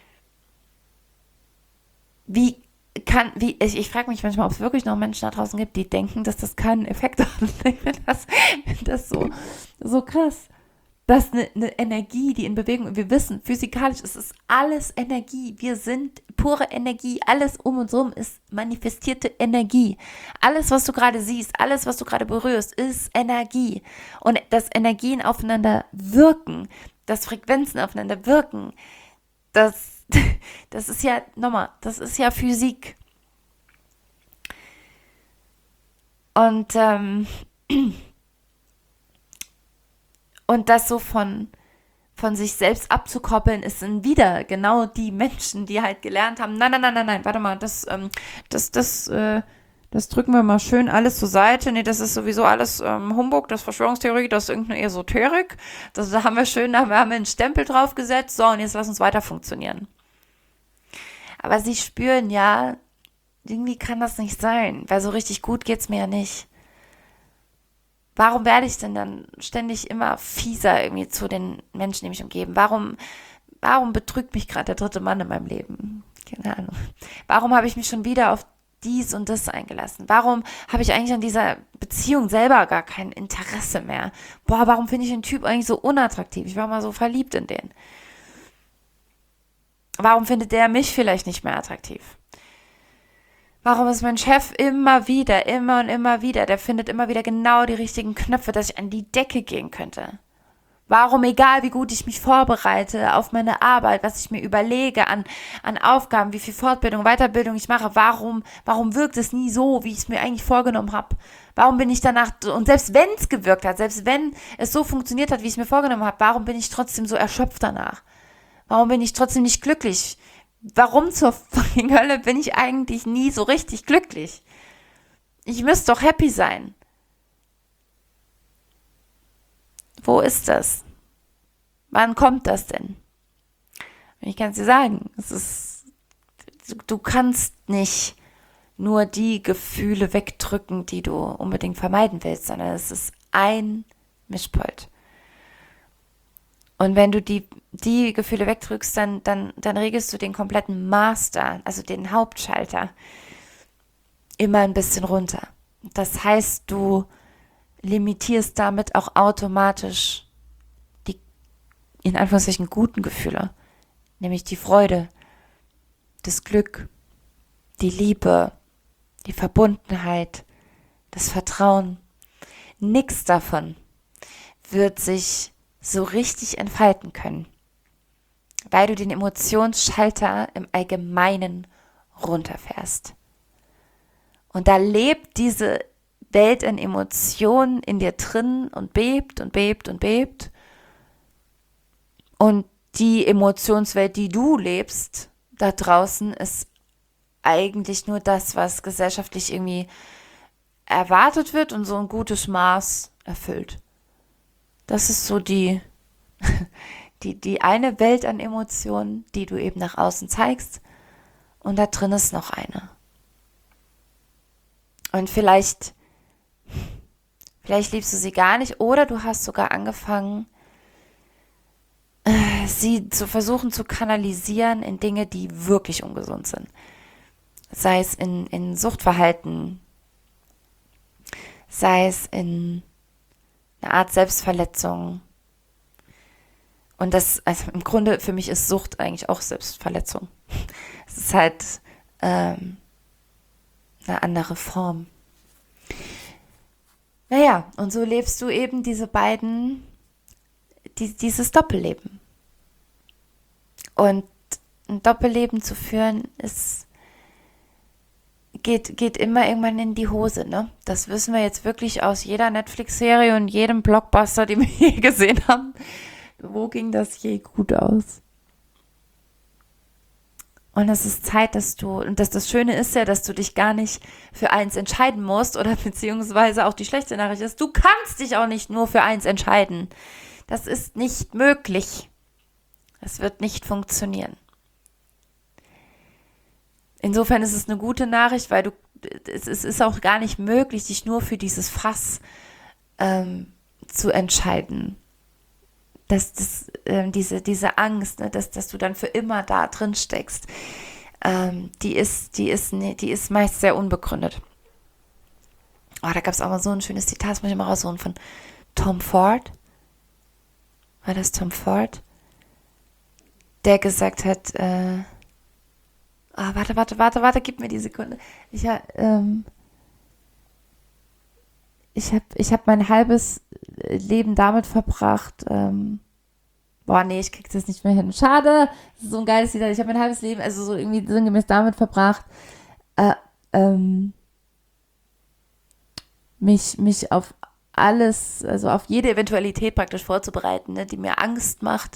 Wie kann, wie, ich, ich frage mich manchmal, ob es wirklich noch Menschen da draußen gibt, die denken, dass das keinen Effekt hat. Ich finde das, find das so, so krass. Das ist eine, eine Energie, die in Bewegung, wir wissen, physikalisch ist es alles Energie. Wir sind pure Energie. Alles um uns herum ist manifestierte Energie. Alles, was du gerade siehst, alles, was du gerade berührst, ist Energie. Und dass Energien aufeinander wirken, dass Frequenzen aufeinander wirken, das Das ist ja, nochmal, das ist ja Physik. Und, ähm, und das so von, von sich selbst abzukoppeln, ist dann wieder genau die Menschen, die halt gelernt haben, nein, nein, nein, nein, nein, warte mal, das, ähm, das, das, äh, das drücken wir mal schön alles zur Seite. Nee, das ist sowieso alles ähm, Humbug, das ist Verschwörungstheorie, das ist irgendeine Esoterik. Das, da haben wir schön, da haben wir einen Stempel drauf gesetzt, so, und jetzt lass uns weiter funktionieren. Aber sie spüren ja, irgendwie kann das nicht sein, weil so richtig gut geht's mir ja nicht. Warum werde ich denn dann ständig immer fieser irgendwie zu den Menschen, die mich umgeben? Warum, warum betrügt mich gerade der dritte Mann in meinem Leben? Keine Ahnung. Warum habe ich mich schon wieder auf dies und das eingelassen? Warum habe ich eigentlich an dieser Beziehung selber gar kein Interesse mehr? Boah, warum finde ich den Typ eigentlich so unattraktiv? Ich war mal so verliebt in den. Warum findet der mich vielleicht nicht mehr attraktiv? Warum ist mein Chef immer wieder, immer und immer wieder, der findet immer wieder genau die richtigen Knöpfe, dass ich an die Decke gehen könnte? Warum, egal wie gut ich mich vorbereite auf meine Arbeit, was ich mir überlege an, an Aufgaben, wie viel Fortbildung, Weiterbildung ich mache, warum, warum wirkt es nie so, wie ich es mir eigentlich vorgenommen habe? Warum bin ich danach, und selbst wenn es gewirkt hat, selbst wenn es so funktioniert hat, wie ich es mir vorgenommen habe, warum bin ich trotzdem so erschöpft danach? Warum bin ich trotzdem nicht glücklich? Warum zur fucking Hölle bin ich eigentlich nie so richtig glücklich? Ich müsste doch happy sein. Wo ist das? Wann kommt das denn? Und ich kann es dir sagen, es ist, du kannst nicht nur die Gefühle wegdrücken, die du unbedingt vermeiden willst, sondern es ist ein Mischpult. Und wenn du die, die Gefühle wegdrückst, dann, dann, dann regelst du den kompletten Master, also den Hauptschalter, immer ein bisschen runter. Das heißt, du limitierst damit auch automatisch die, in Anführungszeichen, guten Gefühle, nämlich die Freude, das Glück, die Liebe, die Verbundenheit, das Vertrauen. Nichts davon wird sich so richtig entfalten können, weil du den Emotionsschalter im Allgemeinen runterfährst. Und da lebt diese Welt an Emotionen in dir drin und bebt und bebt und bebt. Und die Emotionswelt, die du lebst, da draußen, ist eigentlich nur das, was gesellschaftlich irgendwie erwartet wird und so ein gutes Maß erfüllt. Das ist so die, die, die eine Welt an Emotionen, die du eben nach außen zeigst. Und da drin ist noch eine. Und vielleicht, vielleicht liebst du sie gar nicht oder du hast sogar angefangen, sie zu versuchen zu kanalisieren in Dinge, die wirklich ungesund sind. Sei es in, in Suchtverhalten, sei es in eine Art Selbstverletzung. Und das, also im Grunde für mich ist Sucht eigentlich auch Selbstverletzung. Es ist halt ähm, eine andere Form. Naja, und so lebst du eben diese beiden, die, dieses Doppelleben. Und ein Doppelleben zu führen, ist Geht, geht immer irgendwann in die Hose, ne? Das wissen wir jetzt wirklich aus jeder Netflix-Serie und jedem Blockbuster, den wir je gesehen haben. Wo ging das je gut aus? Und es ist Zeit, dass du, und das, das Schöne ist ja, dass du dich gar nicht für eins entscheiden musst oder beziehungsweise auch die schlechte Nachricht ist, du kannst dich auch nicht nur für eins entscheiden. Das ist nicht möglich. Es wird nicht funktionieren. Insofern ist es eine gute Nachricht, weil du, es, es ist auch gar nicht möglich, dich nur für dieses Fass ähm, zu entscheiden. Dass das, ähm, diese, diese Angst, ne, dass, dass du dann für immer da drin steckst, ähm, die ist, die ist, ne, die ist meist sehr unbegründet. Oh, da gab es auch mal so ein schönes Zitat, das muss ich mal raussuchen, von Tom Ford. War das Tom Ford? Der gesagt hat, äh, oh, warte, warte, warte, warte, gib mir die Sekunde. Ich, ähm, ich habe ich hab mein halbes Leben damit verbracht, ähm, boah, nee, ich krieg das nicht mehr hin. Schade, das ist so ein geiles Lied. Ich habe mein halbes Leben, also so irgendwie sinngemäß damit verbracht, äh, ähm, mich, mich auf alles, also auf jede Eventualität praktisch vorzubereiten, ne, die mir Angst macht.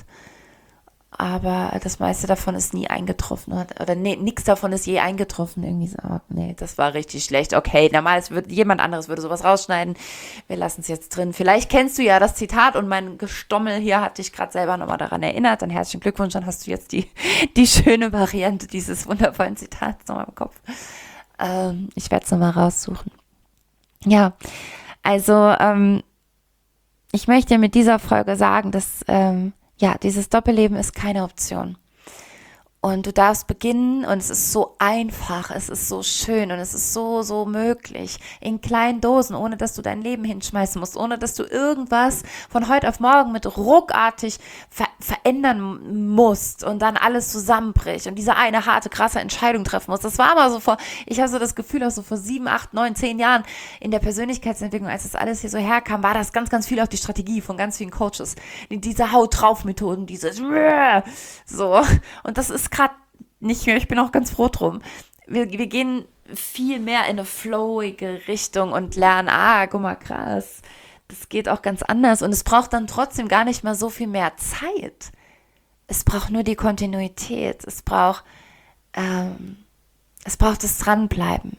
Aber das meiste davon ist nie eingetroffen. Oder nee, nichts davon ist je eingetroffen. Irgendwie so, oh, nee, das war richtig schlecht. Okay, normal, wird, jemand anderes würde sowas rausschneiden. Wir lassen es jetzt drin. Vielleicht kennst du ja das Zitat und mein Gestommel hier hat dich gerade selber nochmal daran erinnert. Dann herzlichen Glückwunsch, dann hast du jetzt die, die schöne Variante dieses wundervollen Zitats nochmal im Kopf. Ähm, ich werde es nochmal raussuchen. Ja, also ähm, ich möchte mit dieser Folge sagen, dass ähm, ja, dieses Doppelleben ist keine Option. Und du darfst beginnen und es ist so einfach, es ist so schön und es ist so, so möglich. In kleinen Dosen, ohne dass du dein Leben hinschmeißen musst, ohne dass du irgendwas von heute auf morgen mit ruckartig ver- verändern musst und dann alles zusammenbricht und diese eine harte, krasse Entscheidung treffen musst. Das war aber so vor, ich habe so das Gefühl, auch so vor sieben, acht, neun, zehn Jahren in der Persönlichkeitsentwicklung, als das alles hier so herkam, war das ganz, ganz viel auf die Strategie von ganz vielen Coaches. Diese Haut-drauf-Methoden, dieses so. Und das ist gerade nicht mehr, ich bin auch ganz froh drum. Wir, wir gehen viel mehr in eine flowige Richtung und lernen, ah, guck mal, krass, das geht auch ganz anders und es braucht dann trotzdem gar nicht mal so viel mehr Zeit. Es braucht nur die Kontinuität, es braucht, ähm, es braucht das Dranbleiben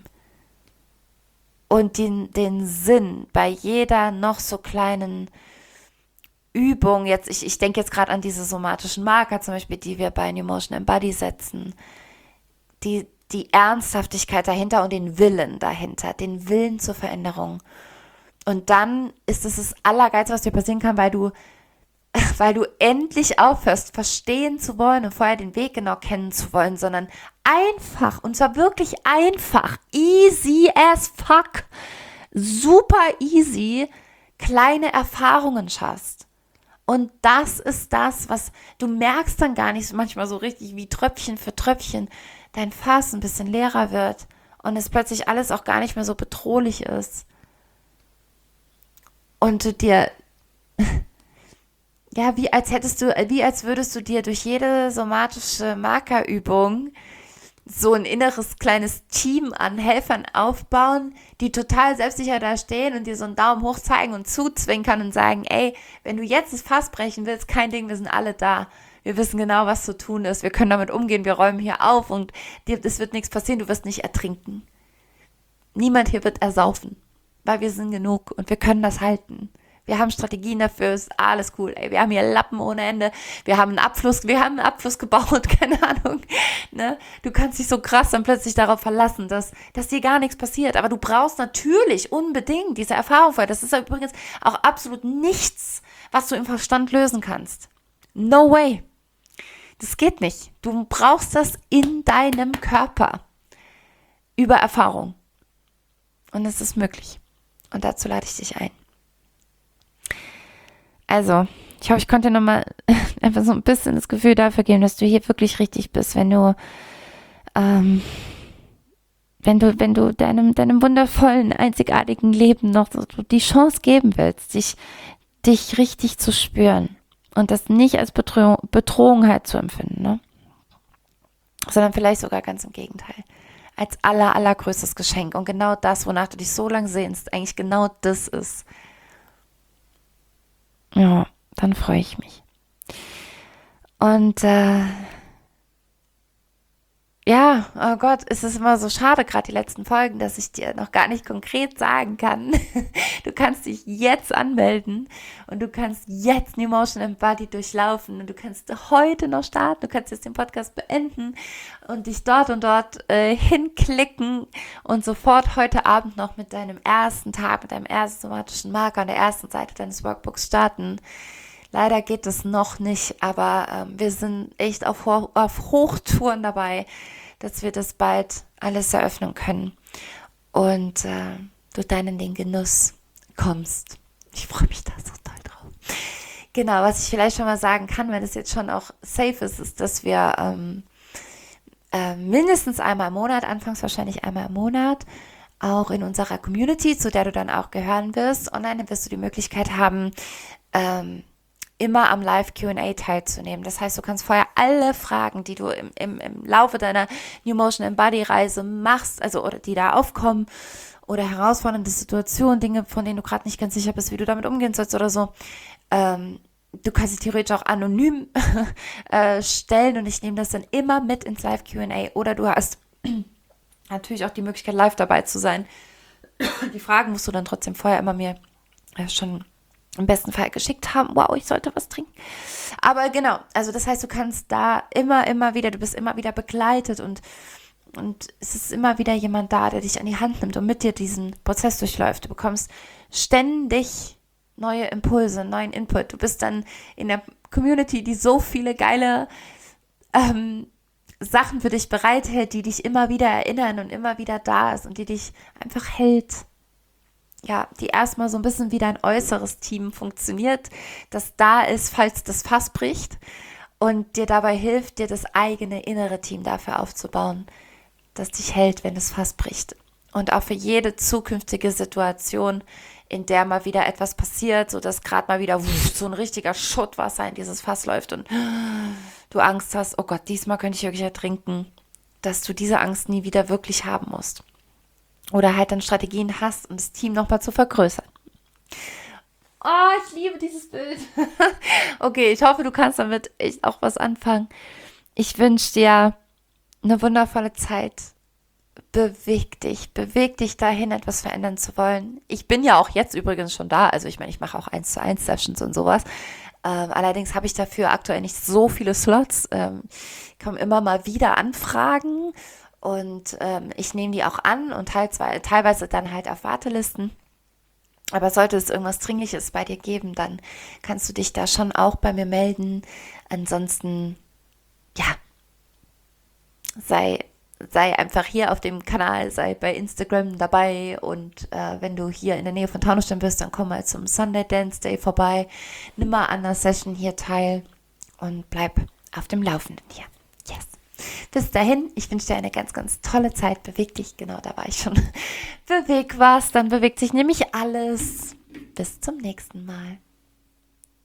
und den, den Sinn bei jeder noch so kleinen Übung, jetzt, ich, ich denke jetzt gerade an diese somatischen Marker zum Beispiel, die wir bei New Motion Embody setzen, die, die Ernsthaftigkeit dahinter und den Willen dahinter, den Willen zur Veränderung. Und dann ist es das Allergeilste, was dir passieren kann, weil du, weil du endlich aufhörst, verstehen zu wollen und vorher den Weg genau kennen zu wollen, sondern einfach, und zwar wirklich einfach, easy as fuck, super easy, kleine Erfahrungen schaffst. Und das ist das, was du merkst dann gar nicht so manchmal so richtig, wie Tröpfchen für Tröpfchen dein Fass ein bisschen leerer wird und es plötzlich alles auch gar nicht mehr so bedrohlich ist. Und du dir, ja, wie als hättest du, wie als würdest du dir durch jede somatische Markerübung so ein inneres kleines Team an Helfern aufbauen, die total selbstsicher da stehen und dir so einen Daumen hoch zeigen und zuzwinkern und sagen, ey, wenn du jetzt das Fass brechen willst, kein Ding, wir sind alle da. Wir wissen genau, was zu tun ist. Wir können damit umgehen, wir räumen hier auf und dir, es wird nichts passieren, du wirst nicht ertrinken. Niemand hier wird ersaufen, weil wir sind genug und wir können das halten. Wir haben Strategien dafür, ist alles cool, ey. Wir haben hier Lappen ohne Ende. Wir haben einen Abfluss, wir haben einen Abfluss gebaut, keine Ahnung. Ne? Du kannst dich so krass dann plötzlich darauf verlassen, dass, dass dir gar nichts passiert. Aber du brauchst natürlich unbedingt diese Erfahrung vorher. Das ist ja übrigens auch absolut nichts, was du im Verstand lösen kannst. No way. Das geht nicht. Du brauchst das in deinem Körper. Über Erfahrung. Und es ist möglich. Und dazu lade ich dich ein. Also, ich hoffe, ich konnte dir nochmal einfach so ein bisschen das Gefühl dafür geben, dass du hier wirklich richtig bist, wenn du, ähm, wenn du, wenn du deinem, deinem wundervollen, einzigartigen Leben noch so die Chance geben willst, dich, dich richtig zu spüren und das nicht als Bedrohung, Bedrohung halt zu empfinden, ne? Sondern vielleicht sogar ganz im Gegenteil. Als aller, allergrößtes Geschenk. Und genau das, wonach du dich so lange sehnst, eigentlich genau das ist. Ja, dann freue ich mich. Und äh, ja, oh Gott, es ist immer so schade, gerade die letzten Folgen, dass ich dir noch gar nicht konkret sagen kann. Du kannst dich jetzt anmelden und du kannst jetzt New Motion Embodied durchlaufen und du kannst heute noch starten, du kannst jetzt den Podcast beenden und dich dort und dort äh, hinklicken und sofort heute Abend noch mit deinem ersten Tag, mit deinem ersten somatischen Marker an der ersten Seite deines Workbooks starten. Leider geht es noch nicht, aber ähm, wir sind echt auf, Ho- auf Hochtouren dabei, dass wir das bald alles eröffnen können und äh, du dann in den Genuss kommst. Ich freue mich da so toll drauf. Genau, was ich vielleicht schon mal sagen kann, wenn es jetzt schon auch safe ist, ist, dass wir ähm, äh, mindestens einmal im Monat, anfangs wahrscheinlich einmal im Monat, auch in unserer Community, zu der du dann auch gehören wirst, online wirst du die Möglichkeit haben, ähm, immer am Live-Q und A teilzunehmen. Das heißt, du kannst vorher alle Fragen, die du im, im, im Laufe deiner New Motion Embody-Reise machst, also oder die da aufkommen, oder herausfordernde Situationen, Dinge, von denen du gerade nicht ganz sicher bist, wie du damit umgehen sollst oder so, ähm, du kannst sie theoretisch auch anonym äh, stellen und ich nehme das dann immer mit ins Live-Q und A. Oder du hast natürlich auch die Möglichkeit, live dabei zu sein. Die Fragen musst du dann trotzdem vorher immer mir äh, schon im besten Fall geschickt haben. Wow, ich sollte was trinken. Aber genau, also das heißt, du kannst da immer, immer wieder, du bist immer wieder begleitet und, und es ist immer wieder jemand da, der dich an die Hand nimmt und mit dir diesen Prozess durchläuft. Du bekommst ständig neue Impulse, neuen Input. Du bist dann in der Community, die so viele geile ähm, Sachen für dich bereithält, die dich immer wieder erinnern und immer wieder da ist und die dich einfach hält. Ja, die erstmal so ein bisschen wie dein äußeres Team funktioniert, das da ist, falls das Fass bricht und dir dabei hilft, dir das eigene innere Team dafür aufzubauen, das dich hält, wenn das Fass bricht. Und auch für jede zukünftige Situation, in der mal wieder etwas passiert, sodass gerade mal wieder wuff, so ein richtiger Schuttwasser in dieses Fass läuft und du Angst hast, oh Gott, diesmal könnte ich wirklich ertrinken, dass du diese Angst nie wieder wirklich haben musst. Oder halt dann Strategien hast, um das Team nochmal zu vergrößern. Oh, ich liebe dieses Bild. Okay, ich hoffe, du kannst damit echt auch was anfangen. Ich wünsche dir eine wundervolle Zeit. Beweg dich, beweg dich dahin, etwas verändern zu wollen. Ich bin ja auch jetzt übrigens schon da. Also ich meine, ich mache auch eins zu eins Sessions und sowas. Ähm, allerdings habe ich dafür aktuell nicht so viele Slots. Ähm, kommen immer mal wieder Anfragen. Und ähm, ich nehme die auch an und teils, teilweise dann halt auf Wartelisten. Aber sollte es irgendwas Dringliches bei dir geben, dann kannst du dich da schon auch bei mir melden. Ansonsten, ja, sei, sei einfach hier auf dem Kanal, sei bei Instagram dabei. Und äh, wenn du hier in der Nähe von Taunusstein bist, dann komm mal zum Sunday Dance Day vorbei. Nimm mal an der Session hier teil und bleib auf dem Laufenden hier. Yes. Bis dahin, ich wünsche dir eine ganz, ganz tolle Zeit. Beweg dich, genau, da war ich schon. Beweg was, dann bewegt sich nämlich alles. Bis zum nächsten Mal.